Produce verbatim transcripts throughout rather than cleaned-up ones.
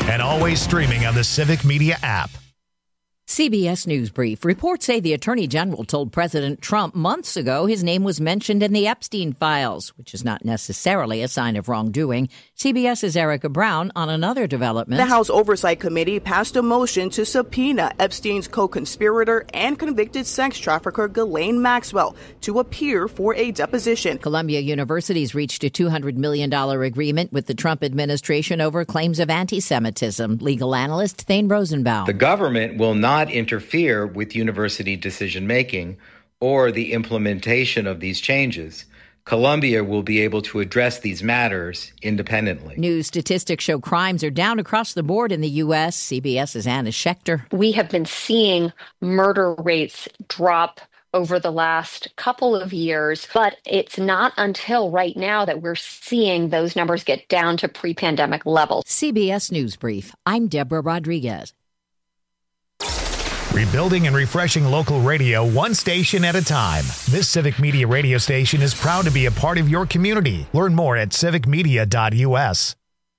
and always streaming on the Civic Media app. C B S News Brief. Reports say the Attorney General told President Trump months ago his name was mentioned in the Epstein files, which is not necessarily a sign of wrongdoing. CBS's Erica Brown on another development. The House Oversight Committee passed a motion to subpoena Epstein's co-conspirator and convicted sex trafficker Ghislaine Maxwell to appear for a deposition. Columbia University's reached a two hundred million dollars agreement with the Trump administration over claims of anti-Semitism. Legal analyst Thane Rosenbaum. The government will not interfere with university decision-making or the implementation of these changes. Columbia will be able to address these matters independently. New statistics show crimes are down across the board in the U S. CBS's Anna Schechter. We have been seeing murder rates drop over the last couple of years, but it's not until right now that we're seeing those numbers get down to pre-pandemic levels. C B S News Brief. I'm Deborah Rodriguez. Rebuilding and refreshing local radio one station at a time. This Civic Media radio station is proud to be a part of your community. Learn more at civic media dot u s.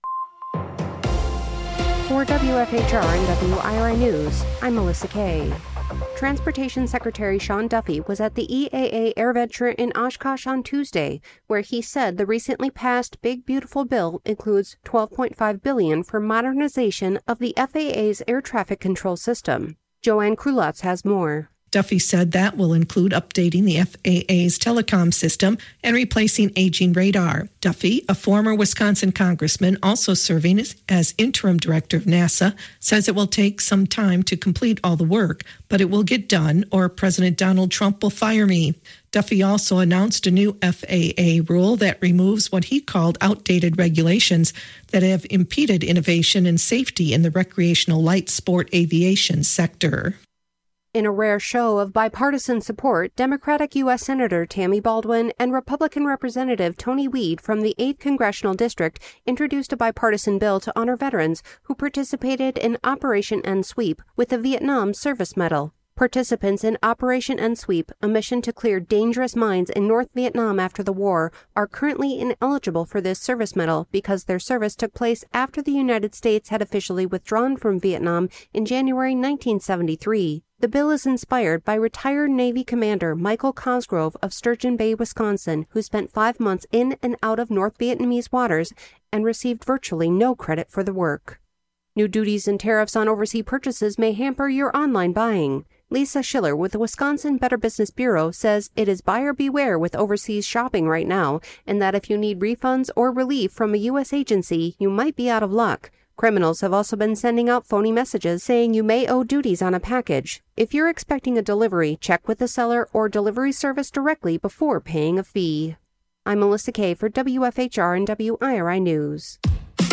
For W F H R and W I R I News, I'm Melissa Kay. Transportation Secretary Sean Duffy was at the E A A AirVenture in Oshkosh on Tuesday, where he said the recently passed Big Beautiful Bill includes twelve point five billion dollars for modernization of the F A A's air traffic control system. Joanne Krulotz has more. Duffy said that will include updating the F A A's telecom system and replacing aging radar. Duffy, a former Wisconsin congressman also serving as, as interim director of NASA, says it will take some time to complete all the work, but it will get done or President Donald Trump will fire me. Duffy also announced a new F A A rule that removes what he called outdated regulations that have impeded innovation and safety in the recreational light sport aviation sector. In a rare show of bipartisan support, Democratic U S Senator Tammy Baldwin and Republican Representative Tony Weed from the eighth Congressional District introduced a bipartisan bill to honor veterans who participated in Operation End Sweep with the Vietnam Service Medal. Participants in Operation End Sweep, a mission to clear dangerous mines in North Vietnam after the war, are currently ineligible for this service medal because their service took place after the United States had officially withdrawn from Vietnam in January nineteen seventy-three. The bill is inspired by retired Navy Commander Michael Cosgrove of Sturgeon Bay, Wisconsin, who spent five months in and out of North Vietnamese waters and received virtually no credit for the work. New duties and tariffs on overseas purchases may hamper your online buying. Lisa Schiller with the Wisconsin Better Business Bureau says it is buyer beware with overseas shopping right now, and that if you need refunds or relief from a U S agency, you might be out of luck. Criminals have also been sending out phony messages saying you may owe duties on a package. If you're expecting a delivery, check with the seller or delivery service directly before paying a fee. I'm Melissa Kay for W F H R and W I R I News.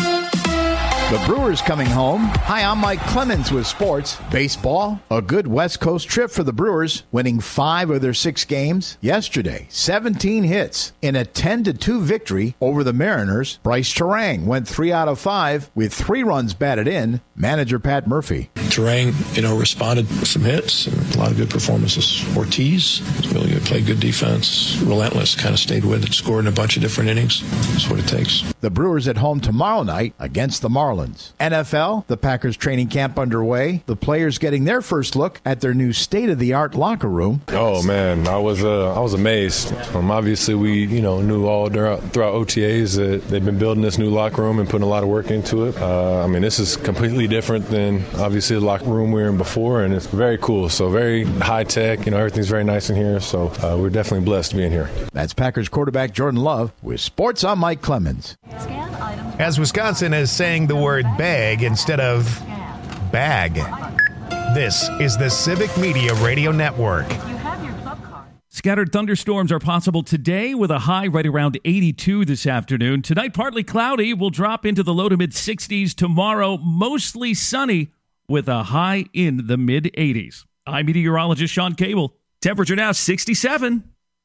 The Brewers coming home. Hi, I'm Mike Clemens with sports. Baseball, a good West Coast trip for the Brewers, winning five of their six games. Yesterday, seventeen hits in a ten to two victory over the Mariners. Bryce Terang went three out of five with three runs batted in. Manager Pat Murphy. Terang, you know, responded with some hits and a lot of good performances. Ortiz really good, played good defense, relentless, kind of stayed with it, scored in a bunch of different innings. That's what it takes. The Brewers at home tomorrow night against the Marlins. N F L, the Packers training camp underway. The players getting their first look at their new state-of-the-art locker room. Oh man, I was uh, I was amazed. Um, obviously, we you know knew all throughout, throughout O T As that they've been building this new locker room and putting a lot of work into it. Uh, I mean, this is completely different than obviously the locker room we were in before, and it's very cool. So very high tech. You know, everything's very nice in here. So uh, we're definitely blessed to be in here. That's Packers quarterback Jordan Love with sports. I'm Mike Clemens. As Wisconsin is saying the word bag instead of bag. This is the Civic Media Radio Network. Scattered thunderstorms are possible today with a high right around eighty-two this afternoon. Tonight, partly cloudy. Will drop into the low to mid sixties. Tomorrow, mostly sunny with a high in the mid eighties. I'm meteorologist Sean Cable. Temperature now sixty-seven.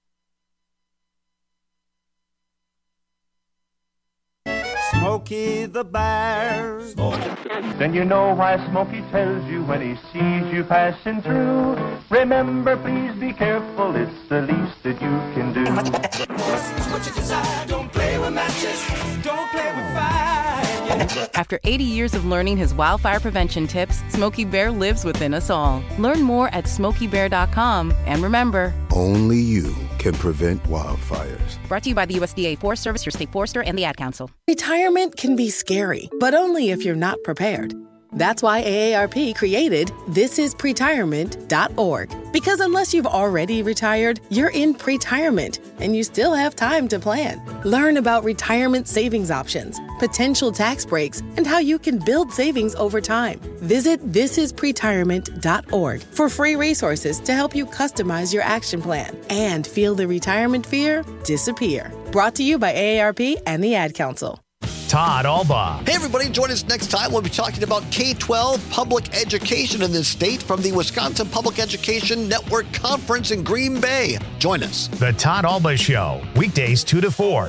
Smokey the Bear. Then you know why Smokey tells you when he sees you passing through. Remember, please be careful, it's the least that you can do. What you desire, don't play with matches, don't play with fire. After eighty years of learning his wildfire prevention tips, Smokey Bear lives within us all. Learn more at smokey bear dot com. And remember, only you can prevent wildfires. Brought to you by the U S D A Forest Service, your state forester, and the Ad Council. Retirement can be scary, but only if you're not prepared. That's why A A R P created this is pretirement dot org. Because unless you've already retired, you're in pretirement, and you still have time to plan. Learn about retirement savings options, potential tax breaks, and how you can build savings over time. Visit this is pretirement dot org for free resources to help you customize your action plan and feel the retirement fear disappear. Brought to you by A A R P and the Ad Council. Todd Alba. Hey, everybody, join us next time. We'll be talking about K twelve public education in this state from the Wisconsin Public Education Network Conference in Green Bay. Join us. The Todd Alba Show, weekdays two to four.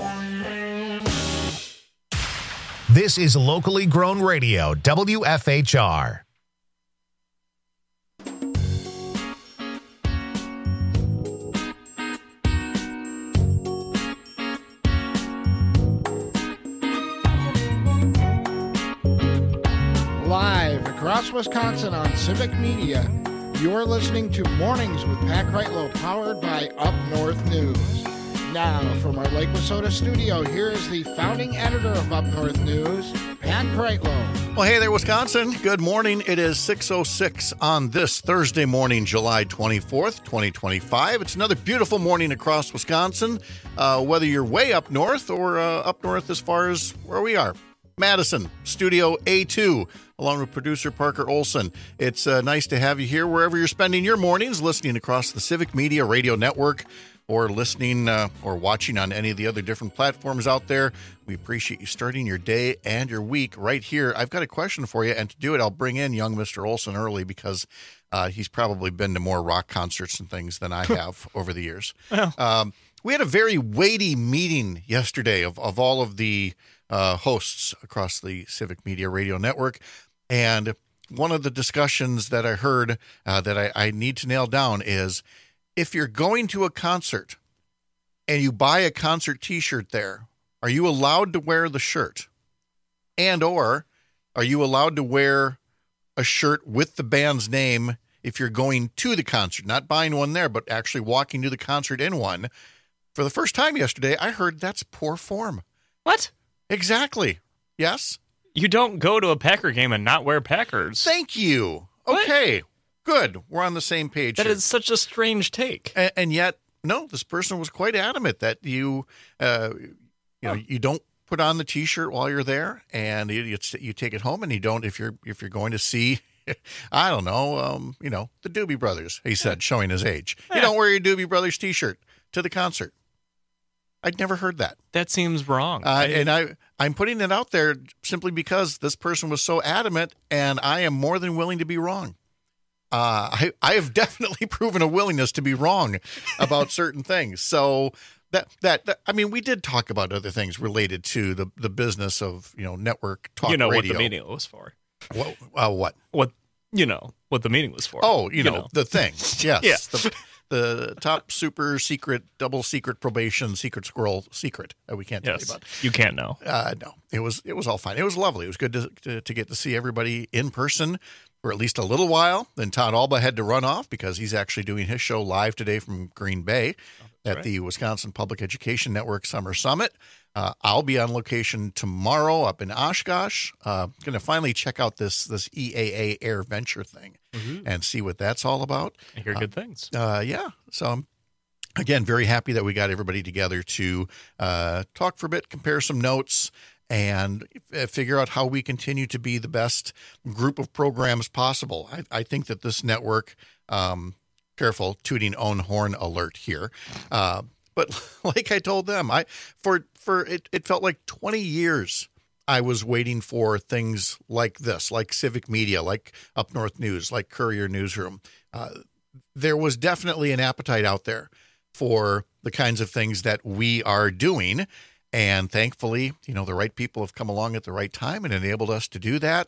This is locally grown radio, W F H R. Live across Wisconsin on Civic Media, you're listening to Mornings with Pat Kreitlow, powered by Up North News. Now, from our Lake Wissota studio, here is the founding editor of Up North News, Pat Kreitlow. Well, hey there, Wisconsin. Good morning. It is six oh six on this Thursday morning, July twenty-fourth, twenty twenty-five. It's another beautiful morning across Wisconsin, uh, whether you're way up north or uh, up north as far as where we are. Madison, Studio A two, along with producer Parker Olson. It's uh, nice to have you here wherever you're spending your mornings, listening across the Civic Media Radio Network or listening uh, or watching on any of the other different platforms out there. We appreciate you starting your day and your week right here. I've got a question for you, and to do it, I'll bring in young Mister Olson early because uh, he's probably been to more rock concerts and things than I have over the years. Well. Um, we had a very weighty meeting yesterday of, of all of the Uh, hosts across the Civic Media Radio Network. And one of the discussions that I heard uh, that I, I need to nail down is if you're going to a concert and you buy a concert T-shirt there, are you allowed to wear the shirt? And or are you allowed to wear a shirt with the band's name if you're going to the concert, not buying one there, but actually walking to the concert in one? For the first time yesterday, I heard that's poor form. What? Exactly. Yes? You don't go to a Packer game and not wear Packers. Thank you. Okay. What? Good. We're on the same page. That here. is such a strange take. And, and yet, no, this person was quite adamant that you, uh, you know, oh. you don't put on the T-shirt while you're there, and you, you, you take it home, and you don't if you're if you're going to see, I don't know, um, you know, the Doobie Brothers. He said, showing his age. Yeah. You don't wear your Doobie Brothers T-shirt to the concert. I'd never heard that. That seems wrong. Uh, and I, I'm putting it out there simply because this person was so adamant, and I am more than willing to be wrong. Uh, I, I have definitely proven a willingness to be wrong about certain things. So that, that, that, I mean, we did talk about other things related to the, the business of, you know, network talk radio. You know radio. What the meeting was for. What? Uh, what? What, you know, what the meeting was for. Oh, you, you know, know, the thing. Yes. Yeah. The, The top super secret, double secret probation, secret squirrel secret that we can't tell yes, you about. You can't know. Uh, no, it was it was all fine. It was lovely. It was good to, to to get to see everybody in person for at least a little while. Then Todd Alba had to run off because he's actually doing his show live today from Green Bay oh, at right. the Wisconsin Public Education Network Summer Summit. Uh, I'll be on location tomorrow up in Oshkosh. Uh, going to finally check out this this E A A Air Venture thing mm-hmm. and see what that's all about. I hear uh, good things. Uh, yeah. So I'm, again, very happy that we got everybody together to uh, talk for a bit, compare some notes, and f- figure out how we continue to be the best group of programs possible. I, I think that this network, um, careful, tooting own horn alert here, uh, but like I told them, I for for it, it felt like twenty years I was waiting for things like this, like Civic Media, like Up North News, like Courier Newsroom. Uh, there was definitely an appetite out there for the kinds of things that we are doing. And thankfully, you know, the right people have come along at the right time and enabled us to do that.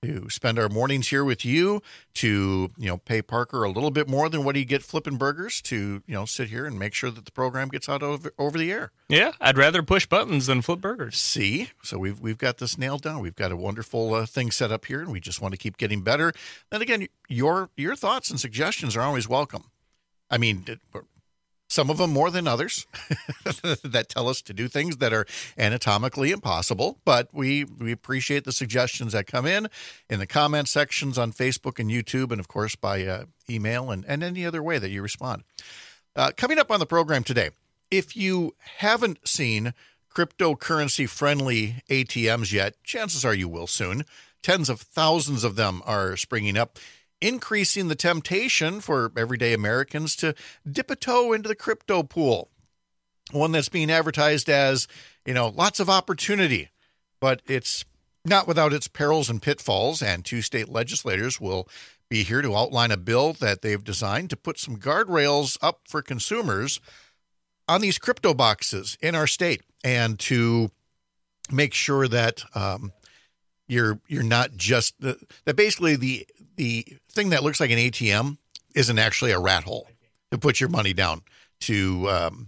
to spend our mornings here with you, to, you know, pay Parker a little bit more than what he get flipping burgers, to, you know, sit here and make sure that the program gets out over, over the air. Yeah, I'd rather push buttons than flip burgers. See? So we've we've got this nailed down. We've got a wonderful uh, thing set up here, and we just want to keep getting better. Then again, your your thoughts and suggestions are always welcome. I mean, some of them more than others that tell us to do things that are anatomically impossible. But we, we appreciate the suggestions that come in in the comment sections on Facebook and YouTube, and, of course, by uh, email and, and any other way that you respond. Uh, coming up on the program today, if you haven't seen cryptocurrency-friendly A T Ms yet, chances are you will soon. Tens of thousands of them are springing up, increasing the temptation for everyday Americans to dip a toe into the crypto pool. One that's being advertised as, you know, lots of opportunity, but it's not without its perils and pitfalls. And two state legislators will be here to outline a bill that they've designed to put some guardrails up for consumers on these crypto boxes in our state, and to make sure that um, you're you're not just the, that basically the the thing that looks like an A T M isn't actually a rat hole to put your money down to, um,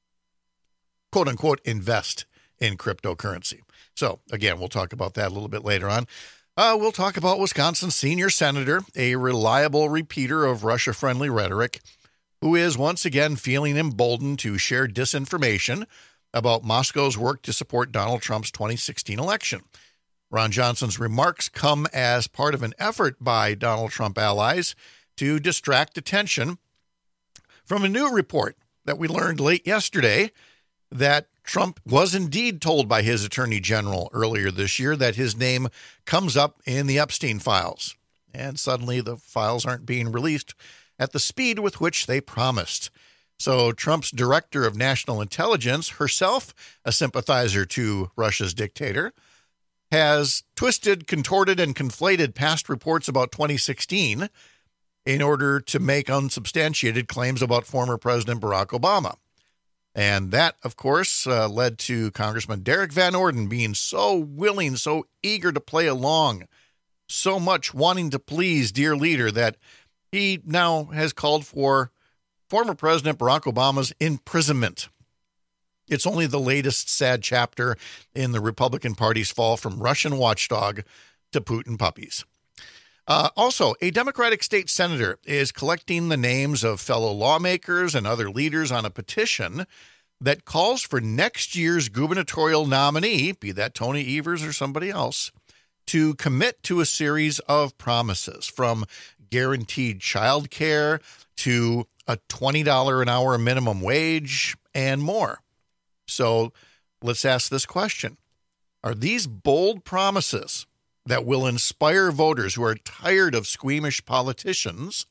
quote unquote, invest in cryptocurrency. So, again, we'll talk about that a little bit later on. Uh, we'll talk about Wisconsin's senior senator, a reliable repeater of Russia-friendly rhetoric, who is once again feeling emboldened to share disinformation about Moscow's work to support Donald Trump's twenty sixteen election. Ron Johnson's remarks come as part of an effort by Donald Trump allies to distract attention from a new report that we learned late yesterday that Trump was indeed told by his attorney general earlier this year that his name comes up in the Epstein files. And suddenly the files aren't being released at the speed with which they promised. So Trump's director of national intelligence, herself a sympathizer to Russia's dictator, has twisted, contorted, and conflated past reports about twenty sixteen in order to make unsubstantiated claims about former President Barack Obama. And that, of course, uh, led to Congressman Derek Van Orden being so willing, so eager to play along, so much wanting to please dear leader, that he now has called for former President Barack Obama's imprisonment. It's only the latest sad chapter in the Republican Party's fall from Russian watchdog to Putin puppies. Uh, also, a Democratic state senator is collecting the names of fellow lawmakers and other leaders on a petition that calls for next year's gubernatorial nominee, be that Tony Evers or somebody else, to commit to a series of promises, from guaranteed child care to a twenty dollars an hour minimum wage and more. So let's ask this question. Are these bold promises that will inspire voters who are tired of squeamish politicians,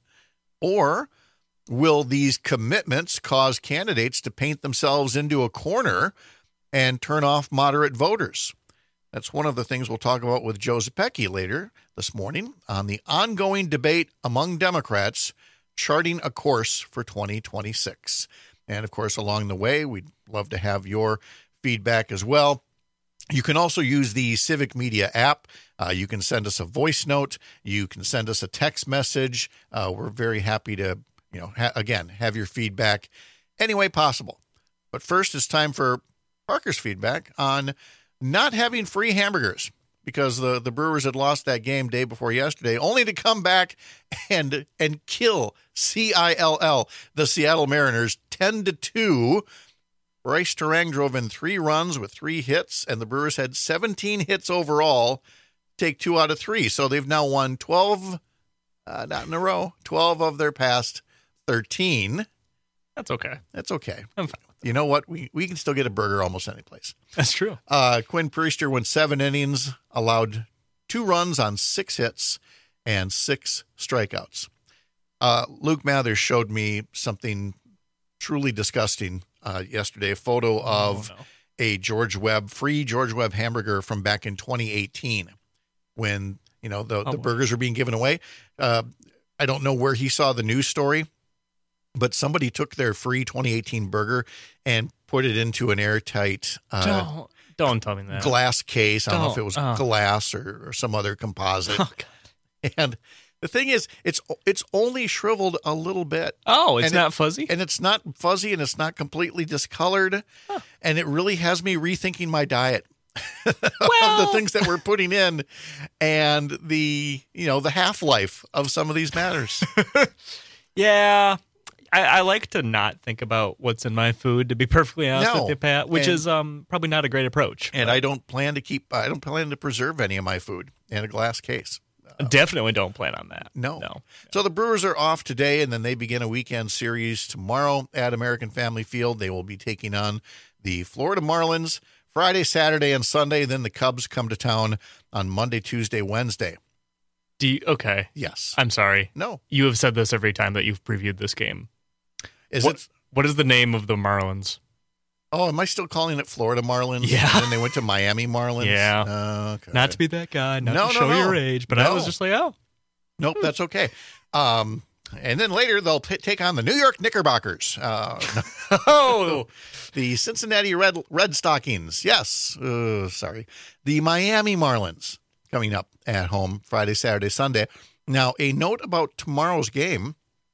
or will these commitments cause candidates to paint themselves into a corner and turn off moderate voters? That's one of the things we'll talk about with Joe Zepecki later this morning on the ongoing debate among Democrats charting a course for twenty twenty-six. And, of course, along the way, we'd love to have your feedback as well. You can also use the Civic Media app. Uh, you can send us a voice note. You can send us a text message. Uh, we're very happy to, you know, ha- again, have your feedback any way possible. But first, it's time for Parker's feedback on not having free hamburgers, because the, the Brewers had lost that game day before yesterday, only to come back and and kill C I L L, the Seattle Mariners, ten to two. Bryce Terang drove in three runs with three hits, and the Brewers had seventeen hits overall, take two out of three. So they've now won twelve, uh, not in a row, twelve of their past thirteen. That's okay. That's okay. I'm fine with that. You know what? We we can still get a burger almost any place. That's true. Uh, Quinn Priester went seven innings, allowed two runs on six hits and six strikeouts. Uh, Luke Mathers showed me something truly disgusting uh, yesterday, a photo of oh, no. a George Webb, free George Webb hamburger from back in twenty eighteen when, you know, the, oh, the burgers were being given away. Uh, I don't know where he saw the news story, but somebody took their free twenty eighteen burger and put it into an airtight uh, Don't tell me that. glass case. I don't, don't know if it was oh. glass or, or some other composite. Oh, God. And the thing is, it's it's only shriveled a little bit. Oh, it's and not it, fuzzy? And it's not fuzzy, and it's not completely discolored. Huh. And it really has me rethinking my diet. Well, of the things that we're putting in and the, you know, the half-life of some of these matters. Yeah. I, I like to not think about what's in my food, to be perfectly honest no. with you, Pat, which and, is um, probably not a great approach. And but. I don't plan to keep, I don't plan to preserve any of my food in a glass case. Uh, Definitely don't plan on that. No. No. So the Brewers are off today, and then they begin a weekend series tomorrow at American Family Field. They will be taking on the Florida Marlins Friday, Saturday, and Sunday. Then the Cubs come to town on Monday, Tuesday, Wednesday. Do you, okay. Yes. I'm sorry. No. You have said this every time that you've previewed this game. Is what, it? What is the name of the Marlins? Oh, am I still calling it Florida Marlins? Yeah. And then they went to Miami Marlins? Yeah. Uh, okay. Not to be that guy, not no, to no, show no. your age, but no. I was just like, oh. Nope, hmm. that's okay. Um, and then later they'll p- take on the New York Knickerbockers. Uh, oh, the Cincinnati Red Red Stockings. Yes, uh, sorry. The Miami Marlins coming up at home Friday, Saturday, Sunday. Now, a note about tomorrow's game.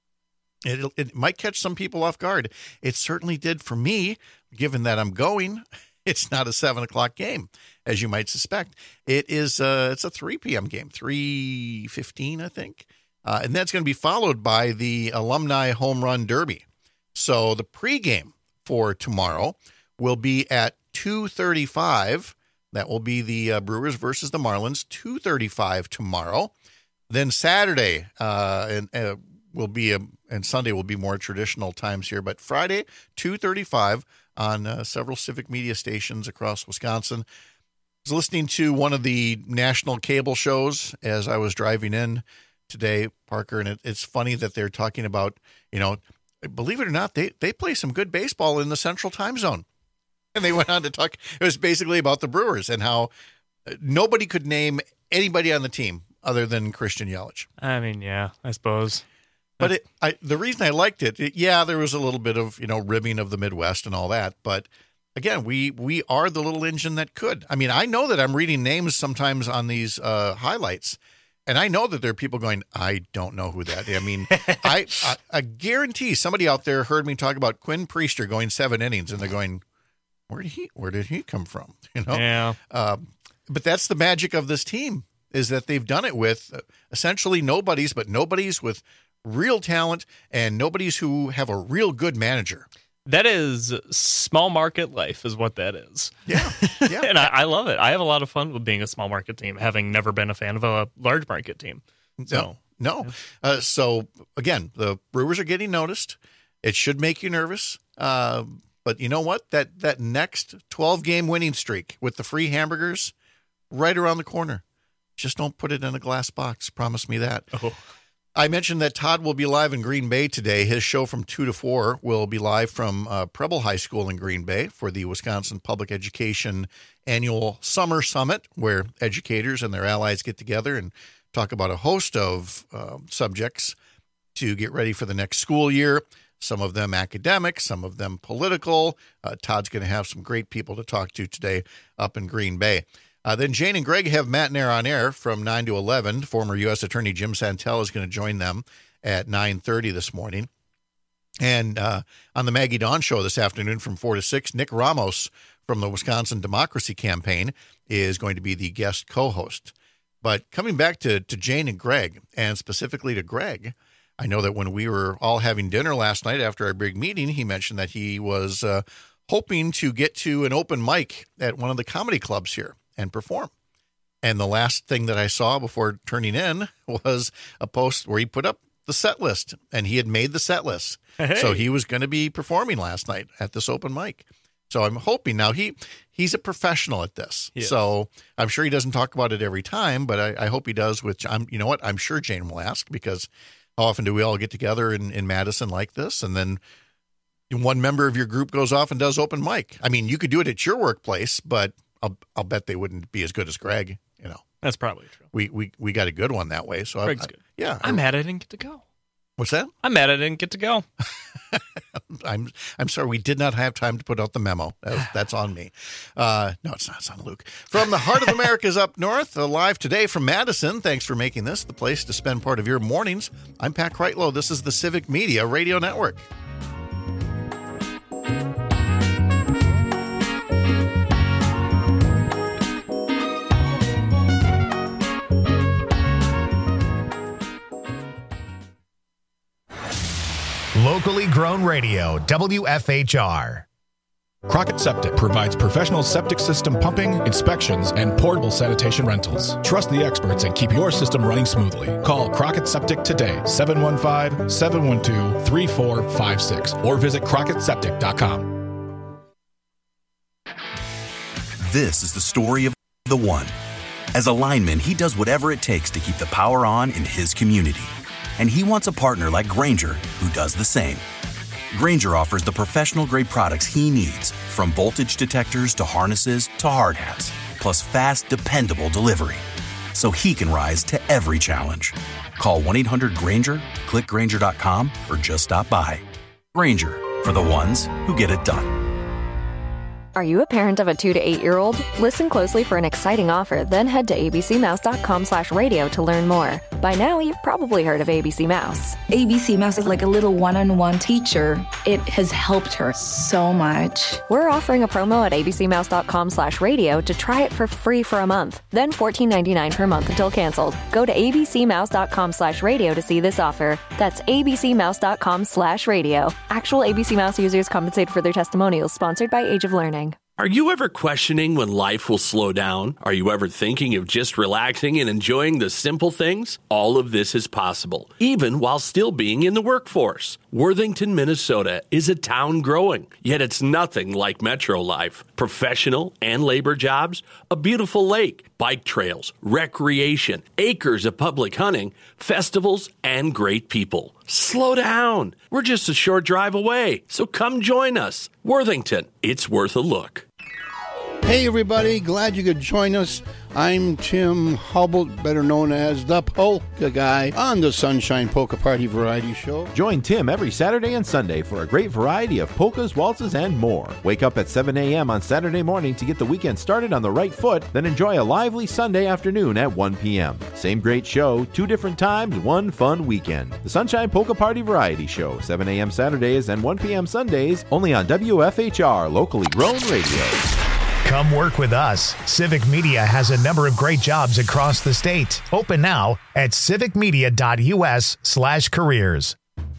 It, it might catch some people off guard. It certainly did for me, given that I'm going. It's not a seven o'clock game, as you might suspect. It is. Uh, it's a three p.m. game, three fifteen, I think. Uh, and that's going to be followed by the Alumni Home Run Derby. So the pregame for tomorrow will be at two thirty-five. That will be the uh, Brewers versus the Marlins, two thirty-five tomorrow. Then Saturday, uh, and uh, will be a, and Sunday will be more traditional times here, but Friday, two thirty-five on uh, several civic media stations across Wisconsin. I was listening to one of the national cable shows as I was driving in today, Parker, and it, it's funny that they're talking about, you know, believe it or not, they, they play some good baseball in the Central Time Zone. And they went on to talk, it was basically about the Brewers and how nobody could name anybody on the team other than Christian Yelich. I mean, yeah, I suppose. But it, I, the reason I liked it, it, yeah, there was a little bit of, you know, ribbing of the Midwest and all that. But again, we we are the little engine that could. I mean, I know that I'm reading names sometimes on these uh, highlights, and I know that there are people going, I don't know who that is. I mean, I, I I guarantee somebody out there heard me talk about Quinn Priester going seven innings, and they're going, where did he where did he come from? You know, yeah. Um, but that's the magic of this team, is that they've done it with essentially nobodies, but nobodies with real talent and nobodies who have a real good manager. That is small market life is what that is. Yeah. Yeah. And I, I love it. I have a lot of fun with being a small market team, having never been a fan of a large market team. So, no, no. Uh, so again, the Brewers are getting noticed. It should make you nervous. Uh, but you know what? That, that next twelve game winning streak with the free hamburgers right around the corner. Just don't put it in a glass box. Promise me that. Oh. I mentioned that Todd will be live in Green Bay today. His show from two to four will be live from uh, Preble High School in Green Bay for the Wisconsin Public Education Annual Summer Summit, where educators and their allies get together and talk about a host of uh, subjects to get ready for the next school year. Some of them academic, some of them political. Uh, Todd's going to have some great people to talk to today up in Green Bay. Uh, then Jane and Greg have Matt and Air on Air from nine to eleven. Former U S Attorney Jim Santel is going to join them at nine thirty this morning. And uh, on the Maggie Dawn Show this afternoon from four to six, Nick Ramos from the Wisconsin Democracy Campaign is going to be the guest co-host. But coming back to, to Jane and Greg, and specifically to Greg, I know that when we were all having dinner last night after our big meeting, he mentioned that he was uh, hoping to get to an open mic at one of the comedy clubs here and perform. And the last thing that I saw before turning in was a post where he put up the set list, and he had made the set list. Hey. So he was going to be performing last night at this open mic. So I'm hoping now he he's a professional at this. Yes. So I'm sure he doesn't talk about it every time, but I, I hope he does. Which I'm, you know what? I'm sure Jane will ask, because how often do we all get together in, in Madison like this? And then one member of your group goes off and does open mic. I mean, you could do it at your workplace, but I'll, I'll bet they wouldn't be as good as Greg. You know, that's probably true. We we we got a good one that way. So Greg's I, good. Yeah, I'm mad I didn't get to go. What's that? I'm mad I didn't get to go. I'm I'm sorry we did not have time to put out the memo. That, that's on me. Uh, no, it's not. It's on Luke. From the heart of America's up north, uh, live today from Madison. Thanks for making this the place to spend part of your mornings. I'm Pat Kreitlow. This is the Civic Media Radio Network. Locally grown radio, W F H R. Crockett Septic provides professional septic system pumping, inspections, and portable sanitation rentals. Trust the experts and keep your system running smoothly. Call Crockett Septic today, seven one five, seven one two, three four five six, or visit crockett septic dot com. This is the story of the one. As a lineman, he does whatever it takes to keep the power on in his community. And he wants a partner like Grainger who does the same. Grainger offers the professional-grade products he needs, from voltage detectors to harnesses to hard hats, plus fast, dependable delivery, so he can rise to every challenge. Call one eight hundred Grainger, click Grainger dot com, or just stop by. Grainger, for the ones who get it done. Are you a parent of a two to eight-year-old? Listen closely for an exciting offer, then head to abcmouse.com slash radio to learn more. By now, you've probably heard of A B C Mouse. A B C Mouse is like a little one-on-one teacher. It has helped her so much. We're offering a promo at abcmouse.com slash radio to try it for free for a month, then fourteen ninety-nine per month until canceled. Go to abcmouse.com slash radio to see this offer. That's abcmouse.com slash radio. Actual A B C Mouse users compensated for their testimonials, sponsored by Age of Learning. Are you ever questioning when life will slow down? Are you ever thinking of just relaxing and enjoying the simple things? All of this is possible, even while still being in the workforce. Worthington, Minnesota is a town growing, yet it's nothing like metro life. Professional and labor jobs, a beautiful lake, bike trails, recreation, acres of public hunting, festivals, and great people. Slow down. We're just a short drive away, so come join us. Worthington, it's worth a look. Hey everybody, glad you could join us. I'm Tim Hubble, better known as the Polka Guy, on the Sunshine Polka Party Variety Show. Join Tim every Saturday and Sunday for a great variety of polkas, waltzes, and more. Wake up at seven a.m. on Saturday morning to get the weekend started on the right foot, then enjoy a lively Sunday afternoon at one p.m. Same great show, two different times, one fun weekend. The Sunshine Polka Party Variety Show, seven a.m. Saturdays and one p.m. Sundays, only on W F H R, locally grown radio. Come work with us. Civic Media has a number of great jobs across the state. Open now at civicmedia.us slash careers.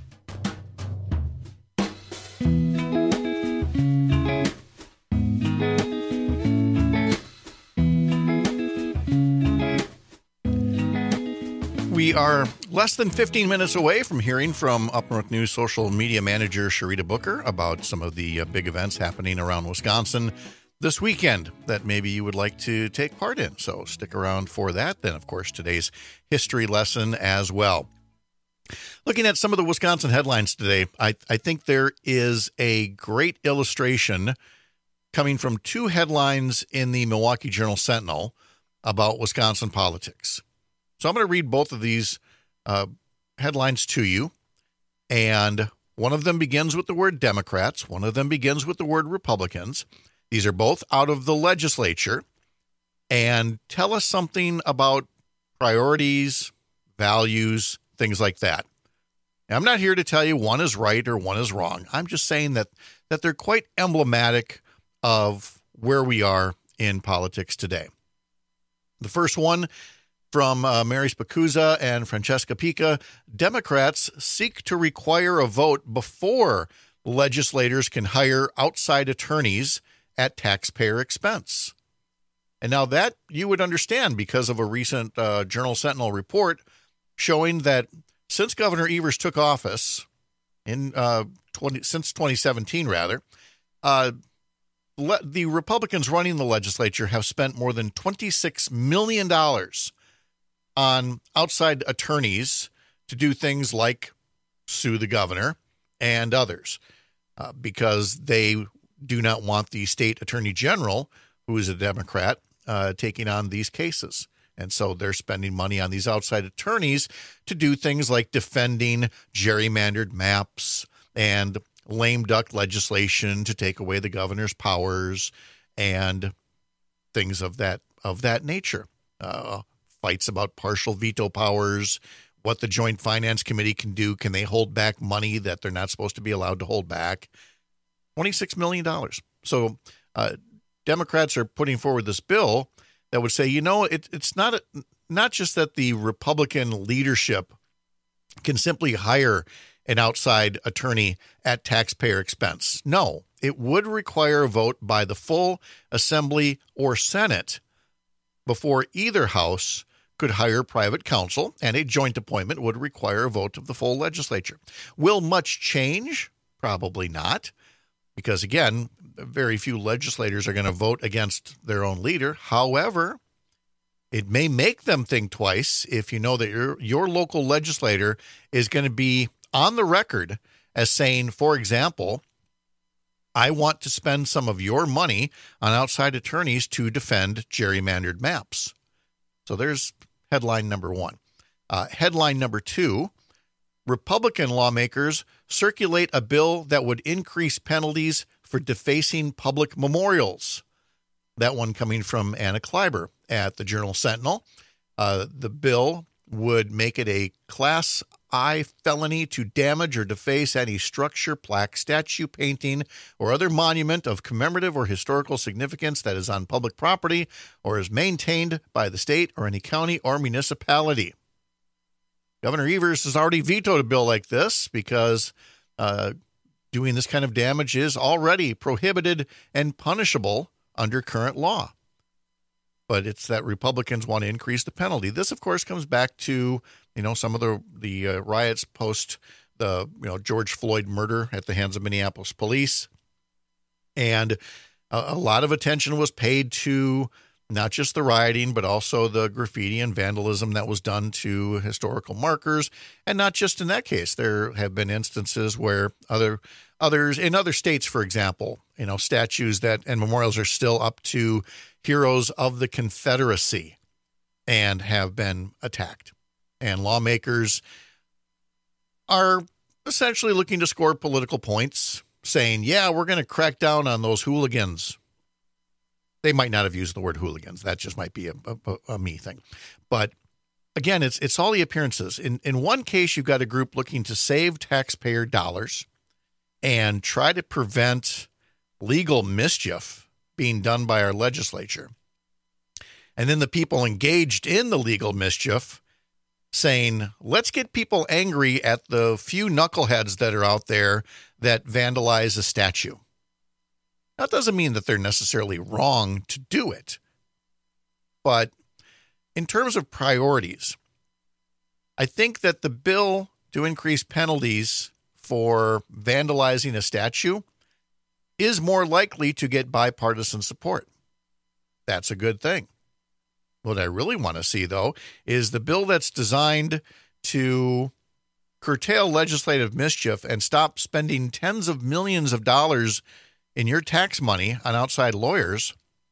We are less than fifteen minutes away from hearing from Up North News social media manager Sharita Booker about some of the uh, big events happening around Wisconsin this weekend that maybe you would like to take part in. So stick around for that. Then, of course, today's history lesson as well. Looking at some of the Wisconsin headlines today, I, I think there is a great illustration coming from two headlines in the Milwaukee Journal-Sentinel about Wisconsin politics. So I'm going to read both of these uh, headlines to you. And one of them begins with the word Democrats. One of them begins with the word Republicans. These are both out of the legislature and tell us something about priorities, values, things like that. Now, I'm not here to tell you one is right or one is wrong. I'm just saying that that they're quite emblematic of where we are in politics today. The first one from uh, Mary Spacuzza and Francesca Pica, Democrats seek to require a vote before legislators can hire outside attorneys at taxpayer expense. And now that you would understand because of a recent uh, Journal-Sentinel report showing that since Governor Evers took office in uh, twenty since twenty seventeen, rather, uh, le- the Republicans running the legislature have spent more than twenty-six million dollars on outside attorneys to do things like sue the governor and others uh, because they do not want the state attorney general, who is a Democrat, uh, taking on these cases. And so they're spending money on these outside attorneys to do things like defending gerrymandered maps and lame duck legislation to take away the governor's powers and things of that of that nature. Uh, fights about partial veto powers, what the Joint Finance Committee can do. Can they hold back money that they're not supposed to be allowed to hold back? twenty-six million dollars. So uh, Democrats are putting forward this bill that would say, you know, it, it's not a, not just that the Republican leadership can simply hire an outside attorney at taxpayer expense. No, it would require a vote by the full Assembly or Senate before either house could hire private counsel, and a joint appointment would require a vote of the full legislature. Will much change? Probably not, because, again, very few legislators are going to vote against their own leader. However, it may make them think twice if you know that your your local legislator is going to be on the record as saying, for example, I want to spend some of your money on outside attorneys to defend gerrymandered maps. So there's headline number one. Uh, headline number two, Republican lawmakers circulate a bill that would increase penalties for defacing public memorials. That one coming from Anna Kleiber at the Journal-Sentinel. Uh, the bill would make it a Class I felony to damage or deface any structure, plaque, statue, painting, or other monument of commemorative or historical significance that is on public property or is maintained by the state or any county or municipality. Governor Evers has already vetoed a bill like this because uh, doing this kind of damage is already prohibited and punishable under current law. But it's that Republicans want to increase the penalty. This, of course, comes back to, you know, some of the the uh, riots post the, you know, George Floyd murder at the hands of Minneapolis police. And a, a lot of attention was paid to not just the rioting, but also the graffiti and vandalism that was done to historical markers. And not just in that case. There have been instances where other others in other states, for example, you know, statues that and memorials are still up to heroes of the Confederacy and have been attacked. And lawmakers are essentially looking to score political points, saying, yeah, we're going to crack down on those hooligans. They might not have used the word hooligans. That just might be a, a, a me thing. But again, it's it's all the appearances. In in one case, you've got a group looking to save taxpayer dollars and try to prevent legal mischief being done by our legislature. And then the people engaged in the legal mischief saying, let's get people angry at the few knuckleheads that are out there that vandalize a statue. That doesn't mean that they're necessarily wrong to do it. But in terms of priorities, I think that the bill to increase penalties for vandalizing a statue is more likely to get bipartisan support. That's a good thing. What I really want to see, though, is the bill that's designed to curtail legislative mischief and stop spending tens of millions of dollars in your tax money on outside lawyers.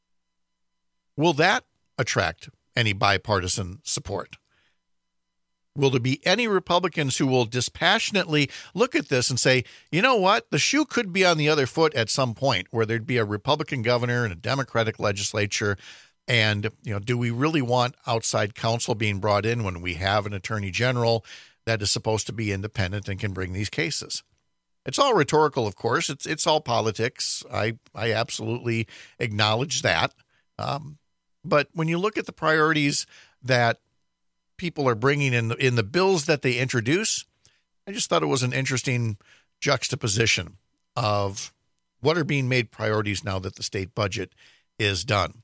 Will that attract any bipartisan support? Will there be any Republicans who will dispassionately look at this and say, you know what, the shoe could be on the other foot at some point where there'd be a Republican governor and a Democratic legislature? And, you know, do we really want outside counsel being brought in when we have an attorney general that is supposed to be independent and can bring these cases? It's all rhetorical, of course. It's it's all politics. I, I absolutely acknowledge that. Um, but when you look at the priorities that people are bringing in the, in the bills that they introduce, I just thought it was an interesting juxtaposition of what are being made priorities now that the state budget is done.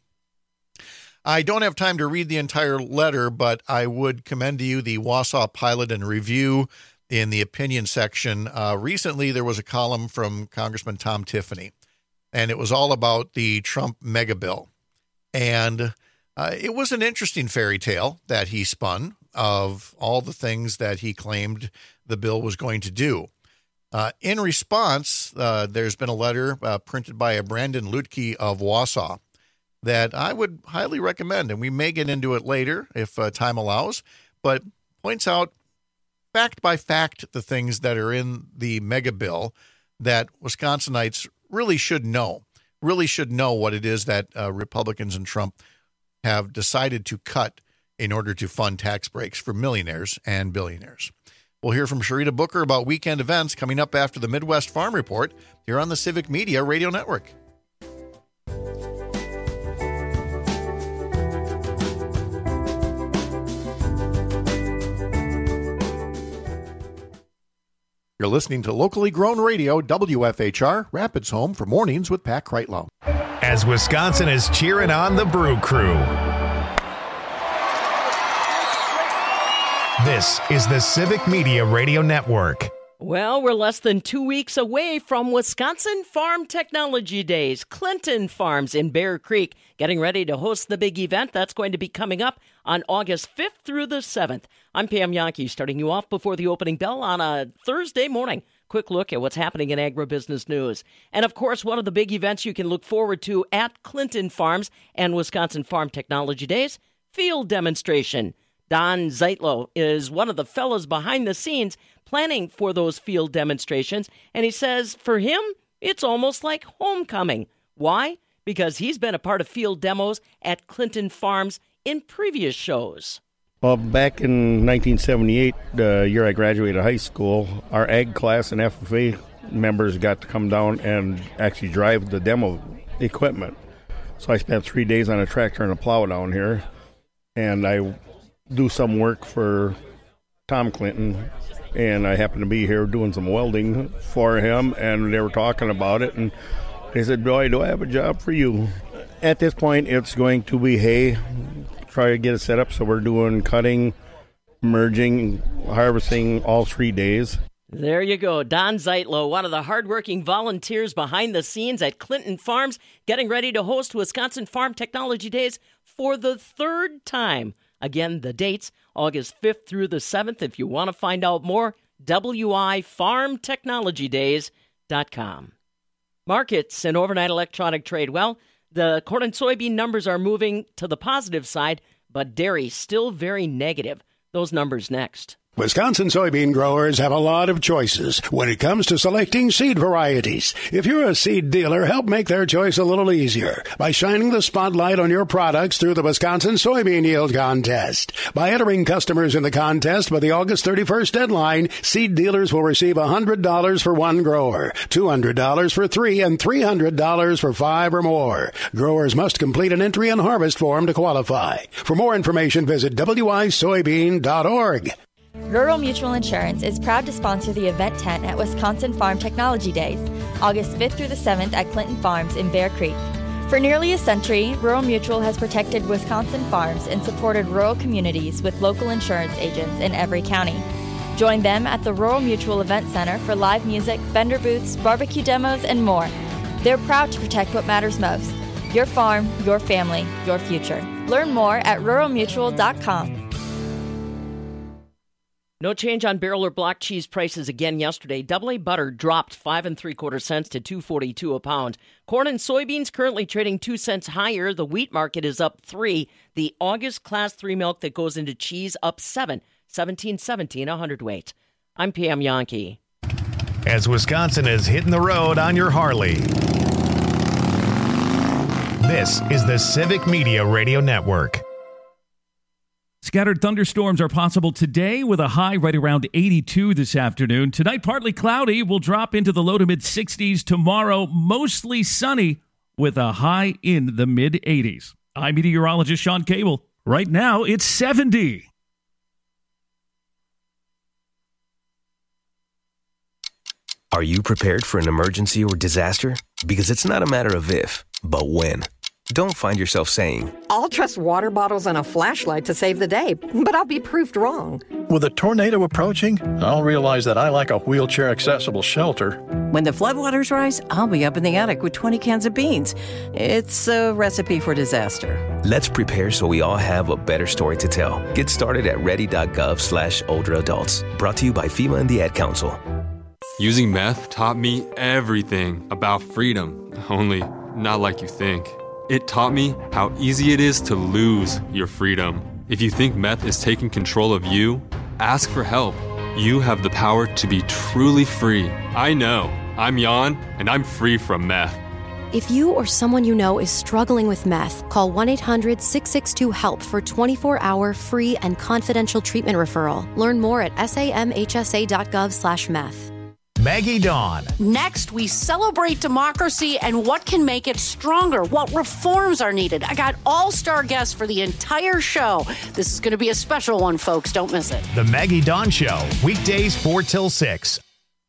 I don't have time to read the entire letter, but I would commend to you the Wausau Pilot and Review in the opinion section. Uh, recently, there was a column from Congressman Tom Tiffany, and it was all about the Trump mega bill. And uh, it was an interesting fairy tale that he spun of all the things that he claimed the bill was going to do. Uh, in response, uh, there's been a letter uh, printed by a Brandon Lutke of Wausau. that I would highly recommend, and we may get into it later if uh, time allows, but points out fact by fact the things that are in the mega bill that Wisconsinites really should know, really should know what it is that uh, Republicans and Trump have decided to cut in order to fund tax breaks for millionaires and billionaires. We'll hear from Sharita Booker about weekend events coming up after the Midwest Farm Report here on the Civic Media Radio Network. You're listening to locally grown radio, W F H R, Rapids Home for Mornings with Pat Kreitlow. As Wisconsin is cheering on the Brew Crew. This is the Civic Media Radio Network. Well, we're less than two weeks away from Wisconsin Farm Technology Days. Clinton Farms in Bear Creek getting ready to host the big event. That's going to be coming up on August fifth through the seventh. I'm Pam Yankee, starting you off before the opening bell on a Thursday morning. Quick look at what's happening in agribusiness news. And, of course, one of the big events you can look forward to at Clinton Farms and Wisconsin Farm Technology Days, field demonstration. Don Zeitlo is one of the fellows behind the scenes planning for those field demonstrations, and he says for him, it's almost like homecoming. Why? Because he's been a part of field demos at Clinton Farms in previous shows. Well, back in nineteen seventy-eight, the year I graduated high school, our ag class and F F A members got to come down and actually drive the demo equipment. So I spent three days on a tractor and a plow down here, and I do some work for Tom Clinton, and I happened to be here doing some welding for him, and they were talking about it, and they said, boy, do I have a job for you. At this point, it's going to be hay, try to get it set up, so we're doing cutting, merging, harvesting all three days. There you go. Don Zeitlo, one of the hardworking volunteers behind the scenes at Clinton Farms, getting ready to host Wisconsin Farm Technology Days for the third time. Again, the dates, August fifth through the seventh. If you want to find out more, W I farm technology days dot com. Markets and overnight electronic trade. Well, the corn and soybean numbers are moving to the positive side, but dairy still very negative. Those numbers next. Wisconsin soybean growers have a lot of choices when it comes to selecting seed varieties. If you're a seed dealer, help make their choice a little easier by shining the spotlight on your products through the Wisconsin Soybean Yield Contest. By entering customers in the contest by the August thirty-first deadline, seed dealers will receive one hundred dollars for one grower, two hundred dollars for three, and three hundred dollars for five or more. Growers must complete an entry and harvest form to qualify. For more information, visit W I soybean dot org. Rural Mutual Insurance is proud to sponsor the event tent at Wisconsin Farm Technology Days, August fifth through the seventh at Clinton Farms in Bear Creek. For nearly a century, Rural Mutual has protected Wisconsin farms and supported rural communities with local insurance agents in every county. Join them at the Rural Mutual Event Center for live music, vendor booths, barbecue demos, and more. They're proud to protect what matters most: your farm, your family, your future. Learn more at rural mutual dot com. No change on barrel or block cheese prices again yesterday. Double A butter dropped five and three quarter cents to two forty-two a pound. Corn and soybeans currently trading two cents higher. The wheat market is up three. The August class three milk that goes into cheese up seven, seventeen seventeen a hundredweight. I'm Pam Yankee. As Wisconsin is hitting the road on your Harley. This is the Civic Media Radio Network. Scattered thunderstorms are possible today with a high right around eighty-two this afternoon. Tonight, partly cloudy. Will drop into the low to mid sixties. Tomorrow, mostly sunny with a high in the mid eighties. I'm meteorologist Sean Cable. Right now, it's seventy. Are you prepared for an emergency or disaster? Because it's not a matter of if, but when. Don't find yourself saying, I'll trust water bottles and a flashlight to save the day, but I'll be proved wrong. With a tornado approaching, I'll realize that I lack a wheelchair-accessible shelter. When the floodwaters rise, I'll be up in the attic with twenty cans of beans. It's a recipe for disaster. Let's prepare so we all have a better story to tell. Get started at ready.gov slash older adults. Brought to you by FEMA and the Ad Council. Using meth taught me everything about freedom, only not like you think. It taught me how easy it is to lose your freedom. If you think meth is taking control of you, ask for help. You have the power to be truly free. I know. I'm Jan, and I'm free from meth. If you or someone you know is struggling with meth, call one eight hundred six six two HELP for twenty-four hour free and confidential treatment referral. Learn more at samhsa.gov slash meth. Maggie Dawn. Next, we celebrate democracy and what can make it stronger, what reforms are needed. I got all-star guests for the entire show. This is going to be a special one, folks. Don't miss it. The Maggie Dawn Show, weekdays four till six.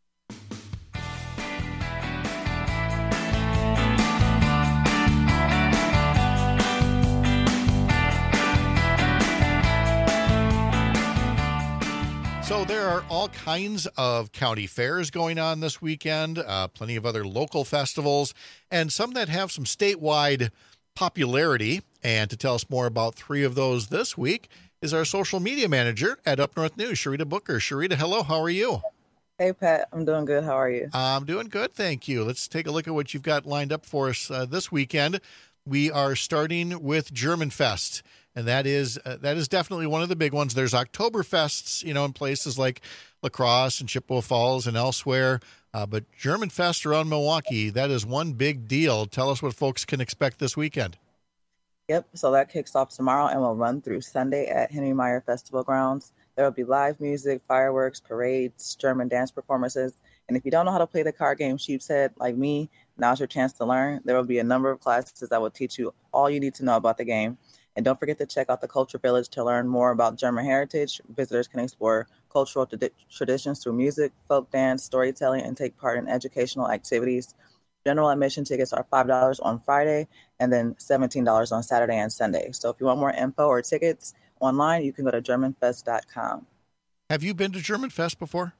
So there are all kinds of county fairs going on this weekend, uh, plenty of other local festivals, and some that have some statewide popularity. And to tell us more about three of those this week is our social media manager at Up North News, Sharita Booker. Sharita, hello. How are you? Hey, Pat. I'm doing good. How are you? I'm doing good, thank you. Let's take a look at what you've got lined up for us uh, this weekend. We are starting with German Fest. And that is uh, that is definitely one of the big ones. There's Oktoberfests, you know, in places like La Crosse and Chippewa Falls and elsewhere. Uh, but German Fest around Milwaukee, that is one big deal. Tell us what folks can expect this weekend. Yep. So that kicks off tomorrow and will run through Sunday at Henry Meyer Festival Grounds. There will be live music, fireworks, parades, German dance performances. And if you don't know how to play the card game Sheep's Head like me, now's your chance to learn. There will be a number of classes that will teach you all you need to know about the game. And don't forget to check out the Culture Village to learn more about German heritage. Visitors can explore cultural t- traditions through music, folk dance, storytelling, and take part in educational activities. General admission tickets are five dollars on Friday and then seventeen dollars on Saturday and Sunday. So if you want more info or tickets online, you can go to german fest dot com. Have you been to German Fest before?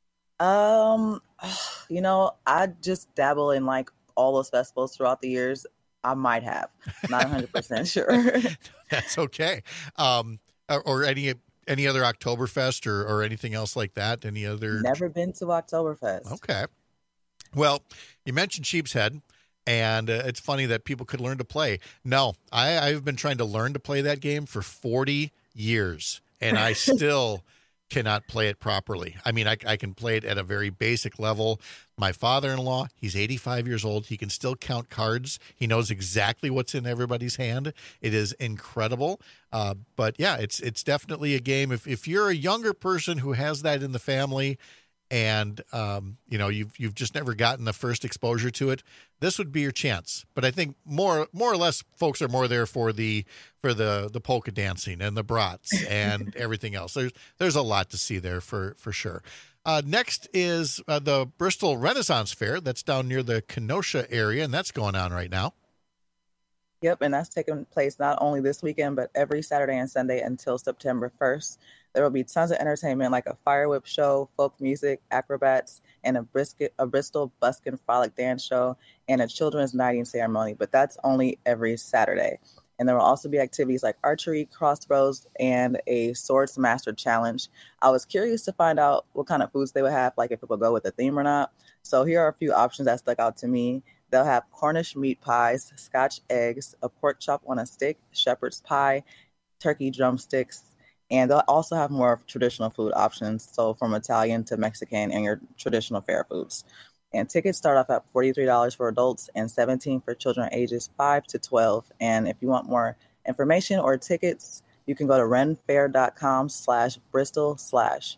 Um, you know, I just dabble in like all those festivals throughout the years. I might have. Not one hundred percent sure. That's okay. Um, or, or any any other Oktoberfest or, or anything else like that? Any other? Never been to Oktoberfest. Okay. Well, you mentioned Sheep's Head, and uh, it's funny that people could learn to play. No, I, I've been trying to learn to play that game for forty years, and I still cannot play it properly. I mean, I, I can play it at a very basic level. My father-in-law, he's eighty-five years old. He can still count cards. He knows exactly what's in everybody's hand. It is incredible. Uh, but yeah, it's it's definitely a game. If if you're a younger person who has that in the family, and um, you know you've you've just never gotten the first exposure to it, this would be your chance. But I think more more or less, folks are more there for the for the the polka dancing and the brats and everything else. There's there's a lot to see there for for sure. Uh, next is uh, the Bristol Renaissance Fair. That's down near the Kenosha area, and that's going on right now. Yep, and that's taking place not only this weekend, but every Saturday and Sunday until September first. There will be tons of entertainment like a fire whip show, folk music, acrobats, and a, brisket, a Bristol Buskin Frolic dance show, and a children's knighting ceremony. But that's only every Saturday. And there will also be activities like archery, crossroads, and a Swords Master Challenge. I was curious to find out what kind of foods they would have, like if it would go with the theme or not. So here are a few options that stuck out to me. They'll have Cornish meat pies, Scotch eggs, a pork chop on a stick, shepherd's pie, turkey drumsticks, and they'll also have more traditional food options, so from Italian to Mexican and your traditional fair foods. And tickets start off at forty-three dollars for adults and seventeen dollars for children ages five to twelve. And if you want more information or tickets, you can go to renfair.com slash Bristol slash.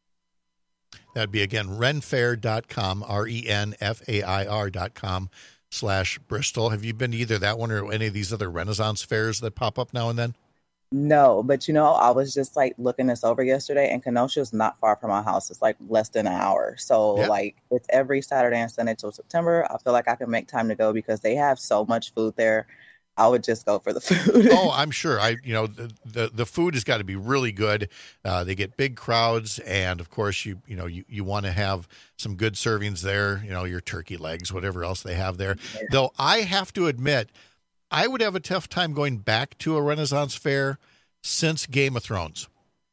That'd be, again, renfair dot com, R E N F A I R dot com slash Bristol. Have you been to either that one or any of these other Renaissance fairs that pop up now and then? No, but you know, I was just like looking this over yesterday, and Kenosha is not far from my house. It's like less than an hour. So yeah. Like it's every Saturday and Sunday till September. I feel like I can make time to go because they have so much food there. I would just go for the food. Oh, I'm sure. I, you know, the the, the food has got to be really good. Uh, they get big crowds, and of course, you you know, you, you want to have some good servings there. You know, your turkey legs, whatever else they have there. Yeah. Though I have to admit, I would have a tough time going back to a Renaissance fair since Game of Thrones.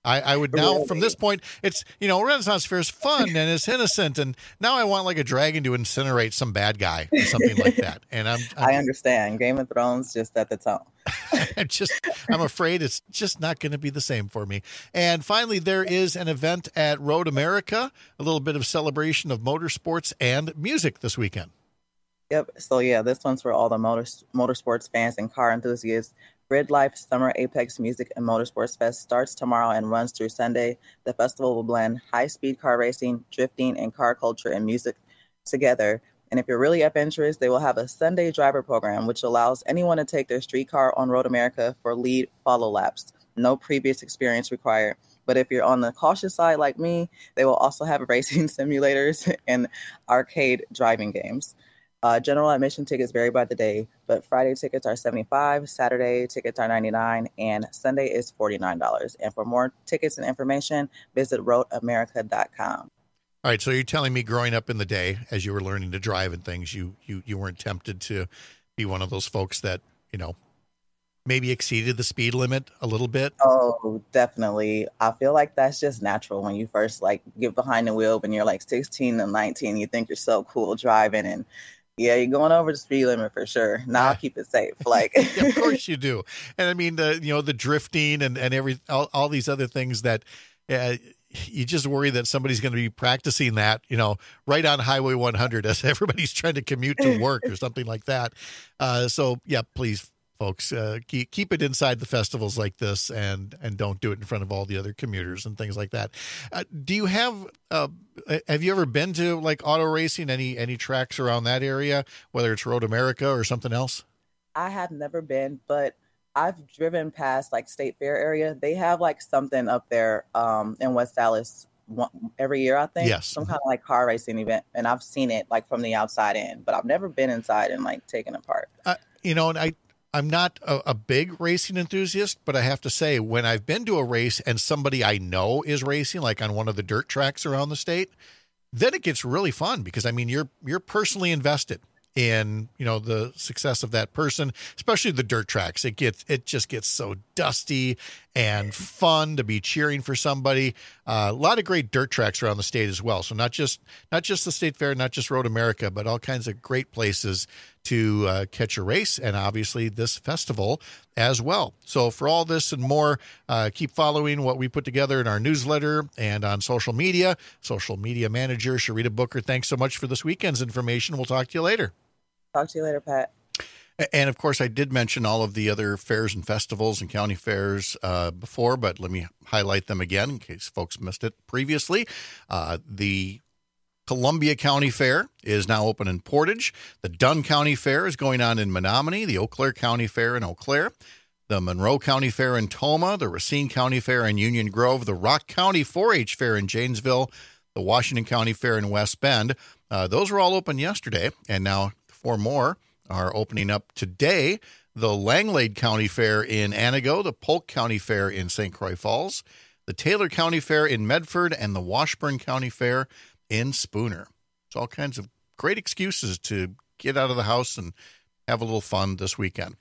I, I would now, really? From this point, it's, you know, Renaissance Fair is fun and it's innocent, and now I want like a dragon to incinerate some bad guy or something like that. And I'm, I'm I understand. Game of Thrones just set the tone. I'm just, I'm afraid it's just not going to be the same for me. And finally, there is an event at Road America, a little bit of celebration of motorsports and music this weekend. Yep. So yeah, this one's for all the motor motorsports fans and car enthusiasts. Grid Life Summer Apex Music and Motorsports Fest starts tomorrow and runs through Sunday. The festival will blend high-speed car racing, drifting, and car culture and music together. And if you're really adventurous, they will have a Sunday driver program, which allows anyone to take their street car on Road America for lead follow laps. No previous experience required. But if you're on the cautious side like me, they will also have racing simulators and arcade driving games. Uh, general admission tickets vary by the day, but Friday tickets are seventy-five dollars, Saturday tickets are ninety-nine dollars, and Sunday is forty-nine dollars. And for more tickets and information, visit road america dot com. All right, so you're telling me growing up in the day, as you were learning to drive and things, you you you weren't tempted to be one of those folks that, you know, maybe exceeded the speed limit a little bit? Oh, definitely. I feel like that's just natural when you first, like, get behind the wheel when you're, like, sixteen and nineteen. You think you're so cool driving, and yeah, you're going over the speed limit for sure. Now I'll keep it safe. Like, yeah, of course you do. And I mean, the you know the drifting and and every all, all these other things that uh, you just worry that somebody's going to be practicing that, you know, right on Highway one hundred as everybody's trying to commute to work or something like that. Uh, so yeah, please, folks, uh, keep keep it inside the festivals like this, and and don't do it in front of all the other commuters and things like that. Uh, do you have uh, have you ever been to like auto racing? Any any tracks around that area, whether it's Road America or something else? I have never been, but I've driven past like State Fair area. They have like something up there um, in West Dallas one, every year, I think. Yes. Some kind of like car racing event, and I've seen it like from the outside in, but I've never been inside and like taken it apart. Uh, you know, and I. I'm not a, a big racing enthusiast, but I have to say, when I've been to a race and somebody I know is racing, like on one of the dirt tracks around the state, then it gets really fun because, I mean, you're you're personally invested in, you know, the success of that person, especially the dirt tracks. It gets it just gets so dusty and fun to be cheering for somebody. Uh, a lot of great dirt tracks around the state as well. So not just not just the State Fair, not just Road America, but all kinds of great places to uh, catch a race, and obviously this festival as well. So for all this and more, uh, keep following what we put together in our newsletter and on social media. Social media manager Sharita Booker, thanks so much for this weekend's information. We'll talk to you later. Talk to you later, Pat. And, of course, I did mention all of the other fairs and festivals and county fairs uh, before, but let me highlight them again in case folks missed it previously. Uh, the Columbia County Fair is now open in Portage. The Dunn County Fair is going on in Menominee. The Eau Claire County Fair in Eau Claire. The Monroe County Fair in Toma. The Racine County Fair in Union Grove. The Rock County four H Fair in Janesville. The Washington County Fair in West Bend. Uh, those were all open yesterday, and now four more are opening up today. The Langlade County Fair in Anago. The Polk County Fair in Saint Croix Falls. The Taylor County Fair in Medford. And the Washburn County Fair in Spooner. It's all kinds of great excuses to get out of the house and have a little fun this weekend.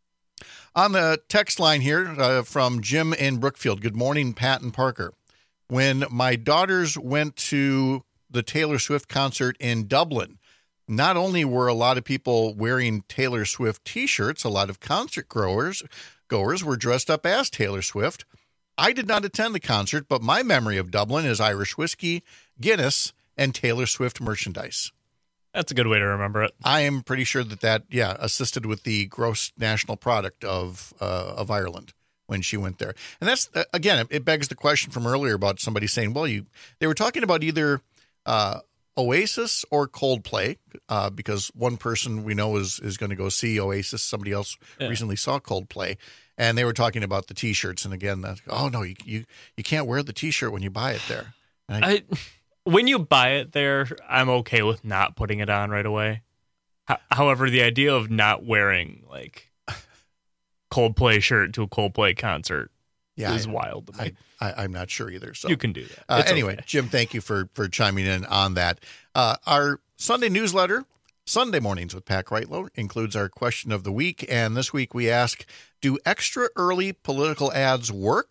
On the text line here uh, from Jim in Brookfield. Good morning, Pat and Parker. When my daughters went to the Taylor Swift concert in Dublin, not only were a lot of people wearing Taylor Swift T-shirts, a lot of concert goers, goers were dressed up as Taylor Swift. I did not attend the concert, but my memory of Dublin is Irish whiskey, Guinness, and Taylor Swift merchandise. That's a good way to remember it. I am pretty sure that that, yeah, assisted with the gross national product of uh, of Ireland when she went there. And that's, uh, again, it begs the question from earlier about somebody saying, well, you they were talking about either uh, Oasis or Coldplay, uh, because one person we know is, is going to go see Oasis. Somebody else yeah. recently saw Coldplay. And they were talking about the T-shirts. And again, that's, oh, no, you, you, you can't wear the T-shirt when you buy it there. And I, I When you buy it there, I'm okay with not putting it on right away. H- however, the idea of not wearing like Coldplay shirt to a Coldplay concert yeah, is I, wild to me. I, I, I'm not sure either. So you can do that. Uh, anyway, okay. Jim, thank you for for chiming in on that. Uh, our Sunday newsletter, Sunday Mornings with Pat Kreitlow, includes our question of the week. And this week we ask, do extra early political ads work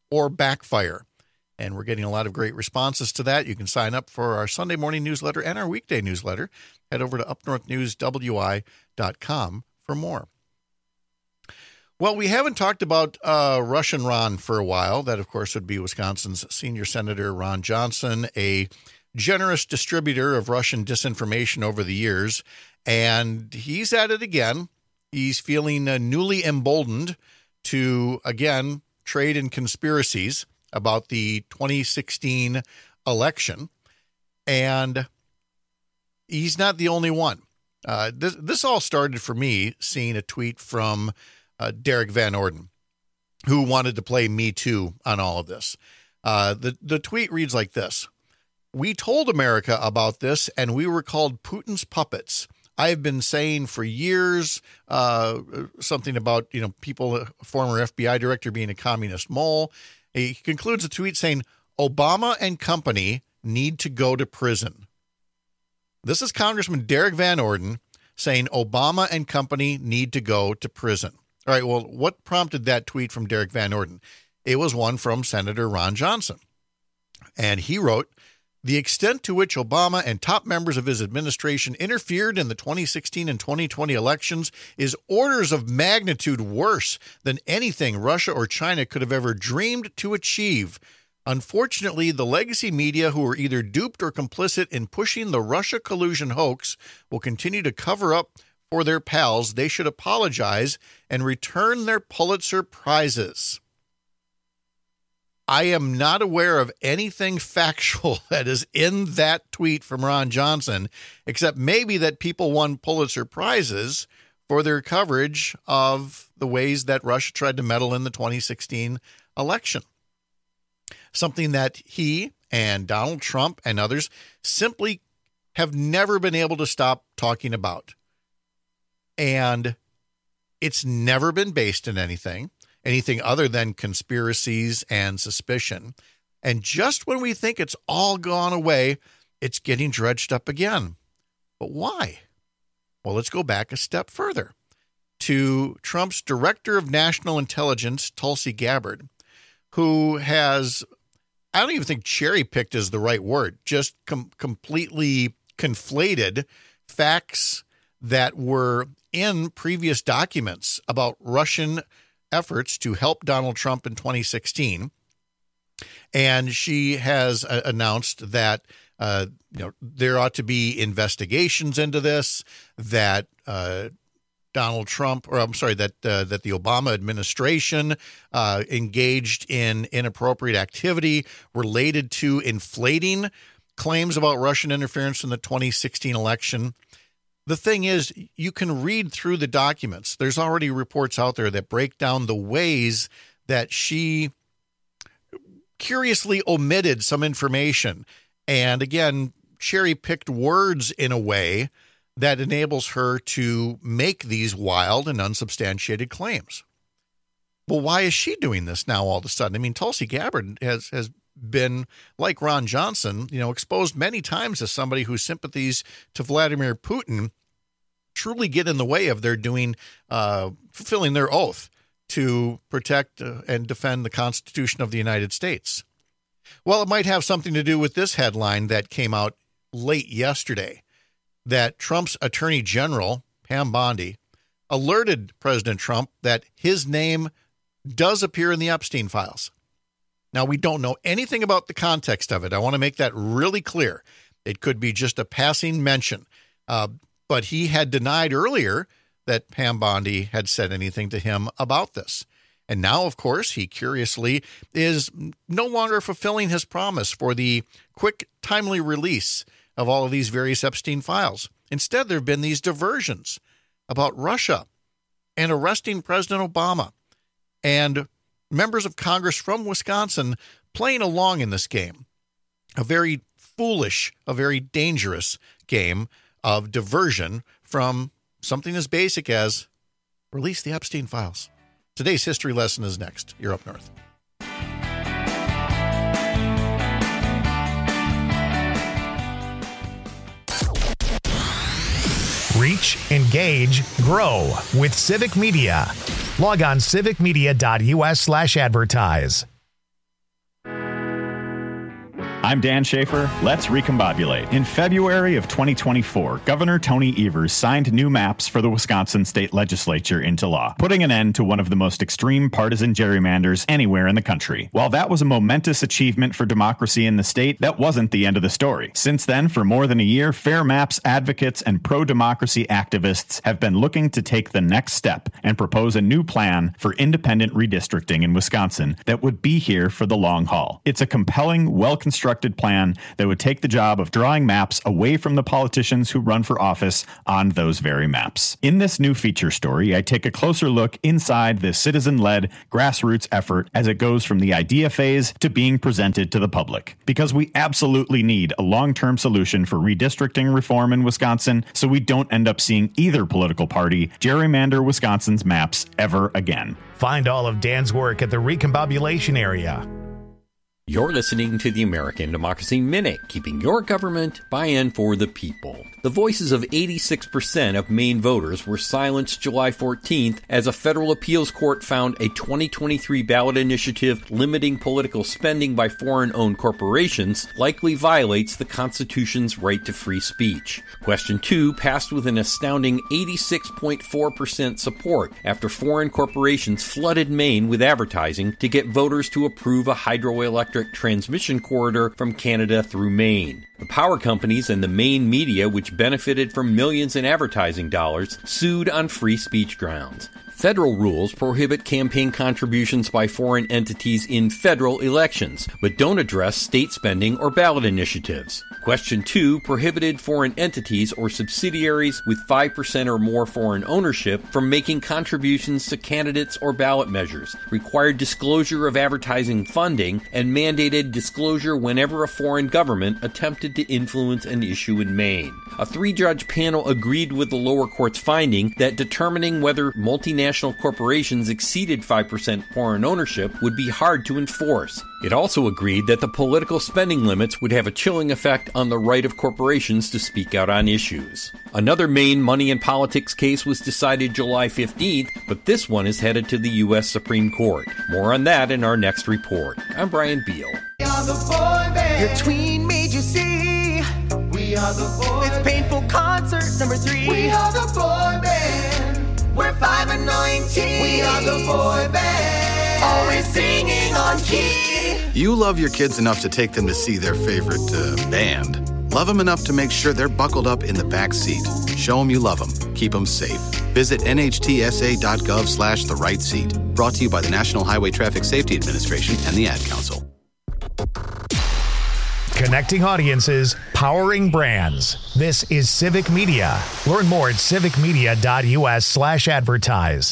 or backfire? And we're getting a lot of great responses to that. You can sign up for our Sunday morning newsletter and our weekday newsletter. Head over to up north news w i dot com for more. Well, we haven't talked about uh, Russian Ron for a while. That, of course, would be Wisconsin's senior senator, Ron Johnson, a generous distributor of Russian disinformation over the years. And he's at it again. He's feeling uh, newly emboldened to, again, trade in conspiracies about the twenty sixteen election. And he's not the only one. Uh, this, this all started for me seeing a tweet from uh, Derek Van Orden, who wanted to play Me Too on all of this. Uh, the, the tweet reads like this. We told America about this, and we were called Putin's puppets. I have been saying for years uh, something about, you know, people, a former F B I director being a communist mole. He concludes the tweet saying, Obama and company need to go to prison. This is Congressman Derek Van Orden saying Obama and company need to go to prison. All right, well, what prompted that tweet from Derek Van Orden? It was one from Senator Ron Johnson. And he wrote, the extent to which Obama and top members of his administration interfered in the twenty sixteen and twenty twenty elections is orders of magnitude worse than anything Russia or China could have ever dreamed to achieve. Unfortunately, the legacy media who were either duped or complicit in pushing the Russia collusion hoax will continue to cover up for their pals. They should apologize and return their Pulitzer Prizes. I am not aware of anything factual that is in that tweet from Ron Johnson, except maybe that people won Pulitzer Prizes for their coverage of the ways that Russia tried to meddle in the twenty sixteen election. Something that he and Donald Trump and others simply have never been able to stop talking about. And it's never been based in anything. Anything other than conspiracies and suspicion. And just when we think it's all gone away, it's getting dredged up again. But why? Well, let's go back a step further to Trump's Director of National Intelligence, Tulsi Gabbard, who has, I don't even think cherry-picked is the right word, just com- completely conflated facts that were in previous documents about Russian efforts to help Donald Trump in twenty sixteen. And she has uh, announced that uh, you know there ought to be investigations into this, that uh, Donald Trump, or I'm sorry, that uh, that the Obama administration uh, engaged in inappropriate activity related to inflating claims about Russian interference in the twenty sixteen election. The thing is, you can read through the documents. There's already reports out there that break down the ways that she curiously omitted some information and, again, cherry-picked words in a way that enables her to make these wild and unsubstantiated claims. Well, why is she doing this now all of a sudden? I mean, Tulsi Gabbard has has been, like Ron Johnson, you know, exposed many times as somebody whose sympathies to Vladimir Putin truly get in the way of their doing, uh, fulfilling their oath to protect uh, and defend the Constitution of the United States. Well, it might have something to do with this headline that came out late yesterday, that Trump's Attorney General, Pam Bondi, alerted President Trump that his name does appear in the Epstein files. Now, we don't know anything about the context of it. I want to make that really clear. It could be just a passing mention. Uh, but he had denied earlier that Pam Bondi had said anything to him about this. And now, of course, he curiously is no longer fulfilling his promise for the quick, timely release of all of these various Epstein files. Instead, there have been these diversions about Russia and arresting President Obama and members of Congress from Wisconsin playing along in this game. A very foolish, a very dangerous game of diversion from something as basic as release the Epstein files. Today's history lesson is next. You're Up North. Reach, engage, grow with Civic Media. Log on civic media dot u s slash advertise. I'm Dan Schaefer. Let's recombobulate. In February of twenty twenty-four, Governor Tony Evers signed new maps for the Wisconsin state legislature into law, putting an end to one of the most extreme partisan gerrymanders anywhere in the country. While that was a momentous achievement for democracy in the state, that wasn't the end of the story. Since then, for more than a year, Fair Maps advocates and pro-democracy activists have been looking to take the next step and propose a new plan for independent redistricting in Wisconsin that would be here for the long haul. It's a compelling, well-constructed plan that would take the job of drawing maps away from the politicians who run for office on those very maps. In this new feature story, I take a closer look inside this citizen-led grassroots effort as it goes from the idea phase to being presented to the public. Because we absolutely need a long-term solution for redistricting reform in Wisconsin so we don't end up seeing either political party gerrymander Wisconsin's maps ever again. Find all of Dan's work at the Recombobulation area. You're listening to the American Democracy Minute, keeping your government by and for the people. The voices of eighty-six percent of Maine voters were silenced July fourteenth as a federal appeals court found a twenty twenty-three ballot initiative limiting political spending by foreign-owned corporations likely violates the Constitution's right to free speech. Question two passed with an astounding eighty-six point four percent support after foreign corporations flooded Maine with advertising to get voters to approve a hydroelectric transmission corridor from Canada through Maine. The power companies and the Maine media, which benefited from millions in advertising dollars, sued on free speech grounds. Federal rules prohibit campaign contributions by foreign entities in federal elections, but don't address state spending or ballot initiatives. Question two prohibited foreign entities or subsidiaries with five percent or more foreign ownership from making contributions to candidates or ballot measures, required disclosure of advertising funding, and mandated disclosure whenever a foreign government attempted to influence an issue in Maine. A three-judge panel agreed with the lower court's finding that determining whether multinational corporations exceeded five percent foreign ownership would be hard to enforce. It also agreed that the political spending limits would have a chilling effect on the right of corporations to speak out on issues. Another Maine money and politics case was decided July fifteenth, but this one is headed to the U S Supreme Court. More on that in our next report. I'm Brian Beal. We are the boy band. Your tween made you see. We are the boy It's Painful Concert number three. We are the boy band. We're five and nineteen. We are the boy band. Always singing on key. You love your kids enough to take them to see their favorite uh, band. Love them enough to make sure they're buckled up in the back seat. Show them you love them. Keep them safe. Visit N H T S A dot gov slash the right seat. Brought to you by the National Highway Traffic Safety Administration and the Ad Council. Connecting audiences, powering brands. This is Civic Media. Learn more at civicmedia.us slash advertise.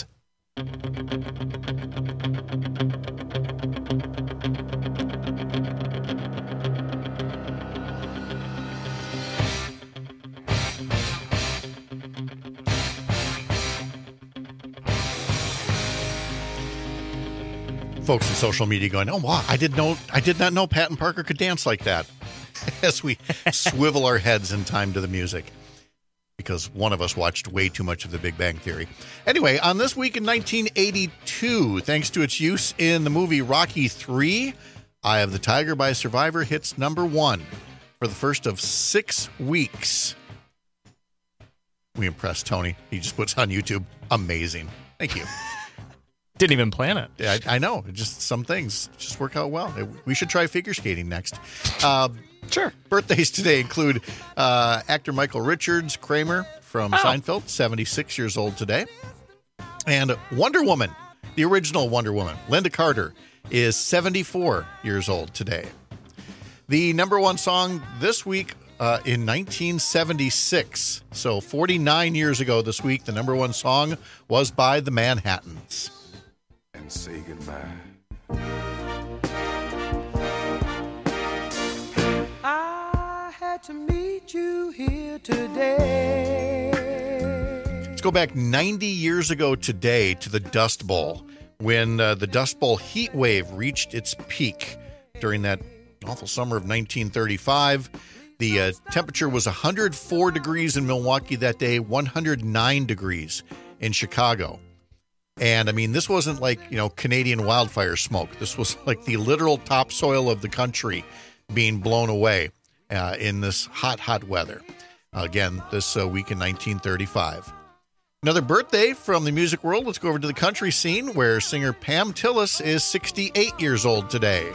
Folks in social media going, oh wow, I did know I did not know Patton Parker could dance like that. As we swivel our heads in time to the music, because one of us watched way too much of The Big Bang Theory. Anyway, on this week in nineteen eighty-two, thanks to its use in the movie Rocky three, Eye of the Tiger by Survivor hits number one for the first of six weeks. We impressed Tony. He just puts on YouTube. Amazing. Thank you. Didn't even plan it. Yeah, I, I know. Just some things just work out well. We should try figure skating next. Uh, sure. Birthdays today include uh, actor Michael Richards, Kramer from oh. Seinfeld, seventy-six years old today. And Wonder Woman, the original Wonder Woman, Linda Carter, is seventy-four years old today. The number one song this week uh, in nineteen seventy-six, so forty-nine years ago this week, the number one song was by the Manhattans. And say goodbye. I had to meet you here today. Let's go back ninety years ago today to the Dust Bowl, when uh, the Dust Bowl heat wave reached its peak during that awful summer of nineteen thirty-five. The uh, temperature was one hundred four degrees in Milwaukee that day, one hundred nine degrees in Chicago. And, I mean, this wasn't like, you know, Canadian wildfire smoke. This was like the literal topsoil of the country being blown away uh, in this hot, hot weather. Uh, again, this uh, week in nineteen thirty-five. Another birthday from the music world. Let's go over to the country scene where singer Pam Tillis is sixty-eight years old today.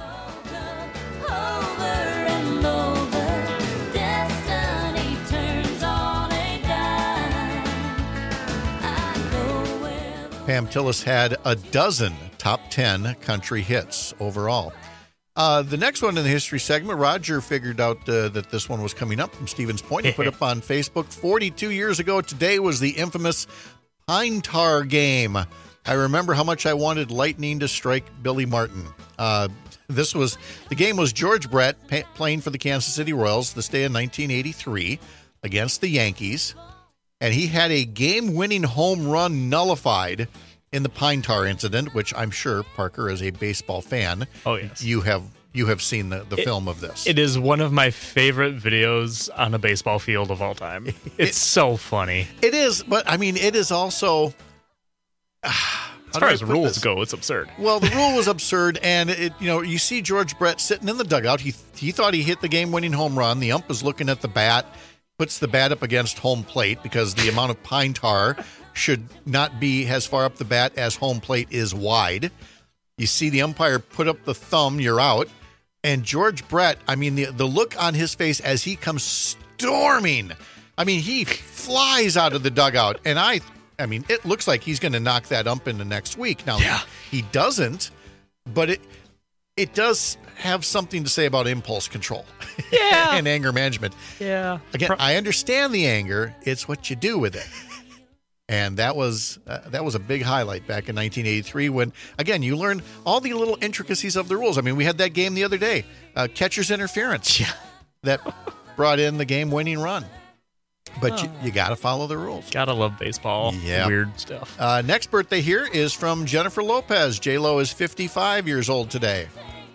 Pam Tillis had a dozen top ten country hits overall. Uh, the next one in the history segment, Roger figured out uh, that this one was coming up from Stevens Point. He put up on Facebook, forty-two years ago today was the infamous Pine Tar game. I remember how much I wanted lightning to strike Billy Martin. Uh, this was the game was George Brett pa- playing for the Kansas City Royals this day in nineteen eighty-three against the Yankees. And he had a game-winning home run nullified in the Pine Tar incident, which I'm sure, Parker, as a baseball fan, oh yes, you have you have seen the, the it, film of this. It is one of my favorite videos on a baseball field of all time. It's it, so funny. It is, but I mean, it is also uh, as far as rules this? go, it's absurd. Well, the rule was absurd, and it you know you see George Brett sitting in the dugout. He he thought he hit the game-winning home run. The ump is looking at the bat. Puts the bat up against home plate because the amount of pine tar should not be as far up the bat as home plate is wide. You see the umpire put up the thumb, you're out. And George Brett, I mean, the, the look on his face as he comes storming. I mean, he flies out of the dugout. And I, I mean, it looks like he's going to knock that ump in the next week. Now, yeah. he, he doesn't, but it it does have something to say about impulse control. Yeah. And anger management. Yeah. Again, Pro- I understand the anger. It's what you do with it. And that was uh, that was a big highlight back in nineteen eighty-three when, again, you learn all the little intricacies of the rules. I mean, we had that game the other day, uh, catcher's interference, yeah. that brought in the game-winning run. But oh. you, you got to follow the rules. Got to love baseball. Yeah. Weird stuff. Uh, next birthday here is from Jennifer Lopez. J-Lo is fifty-five years old today.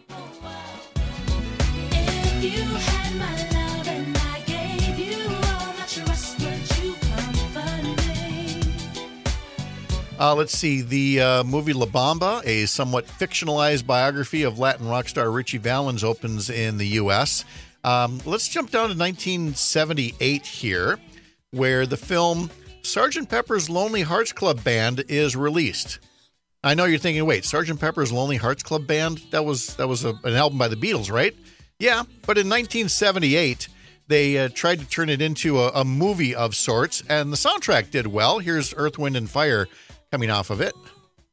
Uh, let's see, the uh, movie La Bamba, a somewhat fictionalized biography of Latin rock star Richie Valens, opens in the U S Um, let's jump down to nineteen seventy-eight here, where the film Sergeant Pepper's Lonely Hearts Club Band is released. I know you're thinking, wait, Sergeant Pepper's Lonely Hearts Club Band? That was that was a, an album by the Beatles, right? Yeah, but in nineteen seventy-eight, they uh, tried to turn it into a, a movie of sorts, and the soundtrack did well. Here's Earth, Wind, and Fire coming off of it.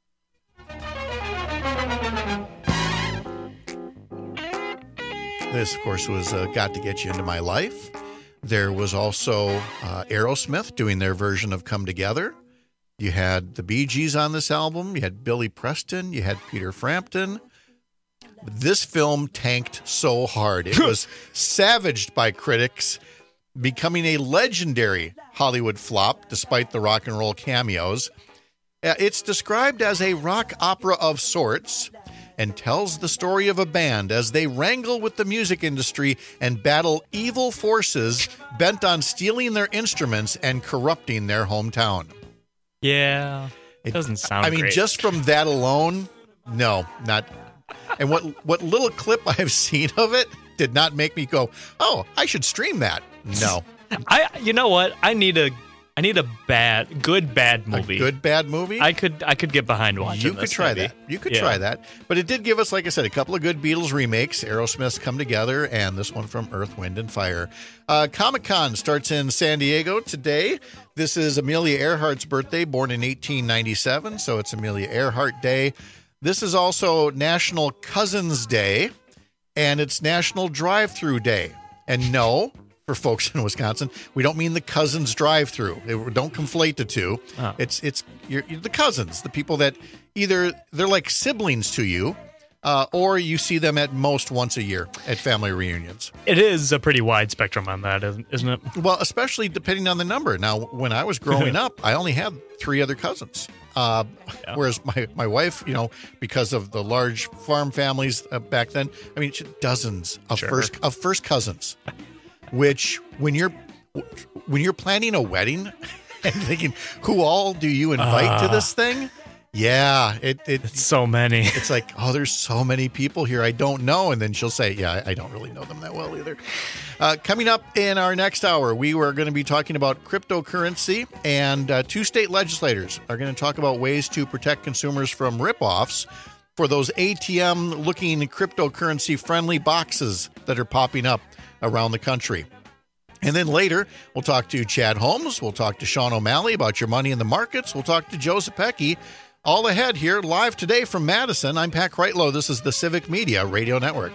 This, of course, was uh, Got to Get You Into My Life. There was also uh, Aerosmith doing their version of Come Together. You had the Bee Gees on this album. You had Billy Preston. You had Peter Frampton. This film tanked so hard. It was savaged by critics, becoming a legendary Hollywood flop despite the rock and roll cameos. It's described as a rock opera of sorts and tells the story of a band as they wrangle with the music industry and battle evil forces bent on stealing their instruments and corrupting their hometown. Yeah, it doesn't sound I mean, great. Just from that alone, no, not. And what what little clip I've seen of it did not make me go, oh, I should stream that. No. I. You know what? I need a I need a bad, good bad movie. A good bad movie? I could I could get behind watching You could this, try maybe. that. You could Yeah. try that. But it did give us, like I said, a couple of good Beatles remakes. Aerosmith's Come Together and this one from Earth, Wind, and Fire. Uh, Comic-Con starts in San Diego today. This is Amelia Earhart's birthday, born in eighteen ninety-seven, so it's Amelia Earhart Day. This is also National Cousins Day, and it's National Drive-Thru Day. And no, for folks in Wisconsin, we don't mean the cousins drive-through. Don't conflate the two. Oh. It's it's you're, you're the cousins, the people that either they're like siblings to you, uh, or you see them at most once a year at family reunions. It is a pretty wide spectrum on that, isn't isn't it? Well, especially depending on the number. Now, when I was growing up, I only had three other cousins. Uh, Yeah. Whereas my, my wife, you know, because of the large farm families uh, back then, I mean, she had dozens of Sure. first of first cousins. Which, when you're when you're planning a wedding and thinking, who all do you invite to Ah. this thing? Yeah, it, it it's so many. It's like, oh, there's so many people here I don't know. And then she'll say, yeah, I don't really know them that well either. Uh, coming up in our next hour, we were going to be talking about cryptocurrency, and uh, two state legislators are going to talk about ways to protect consumers from ripoffs for those A T M-looking cryptocurrency-friendly boxes that are popping up around the country. And then later, we'll talk to Chad Holmes. We'll talk to Sean O'Malley about your money in the markets. We'll talk to Joe Zepecki. All ahead here, live today from Madison. I'm Pat Kreitlow. This is the Civic Media Radio Network.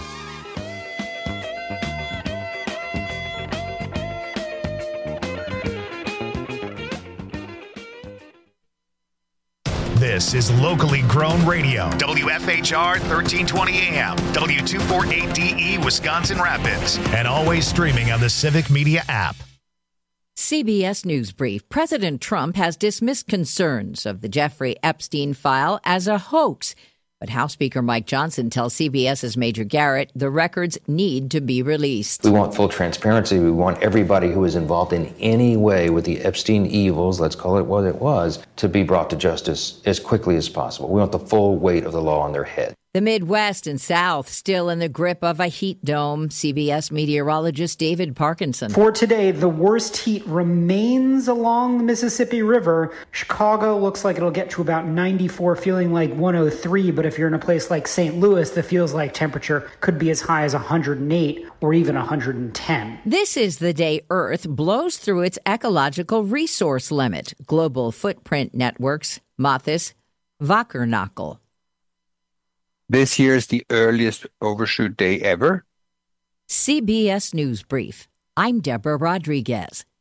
This is locally grown radio. W F H R thirteen twenty A M, W two forty-eight D E, Wisconsin Rapids, and always streaming on the Civic Media app. C B S News Brief. President Trump has dismissed concerns of the Jeffrey Epstein file as a hoax. But House Speaker Mike Johnson tells CBS's Major Garrett the records need to be released. We want full transparency. We want everybody who is involved in any way with the Epstein evils, let's call it what it was, to be brought to justice as quickly as possible. We want the full weight of the law on their head. The Midwest and South still in the grip of a heat dome. C B S meteorologist David Parkinson. For today, the worst heat remains along the Mississippi River. Chicago looks like it'll get to about ninety-four, feeling like one oh three. But if you're in a place like Saint Louis, the feels like temperature could be as high as one hundred eight or even one hundred ten. This is the day Earth blows through its ecological resource limit. Global Footprint Network's Mathis Vakernagel. This year is the earliest overshoot day ever. C B S News Brief. I'm Deborah Rodriguez.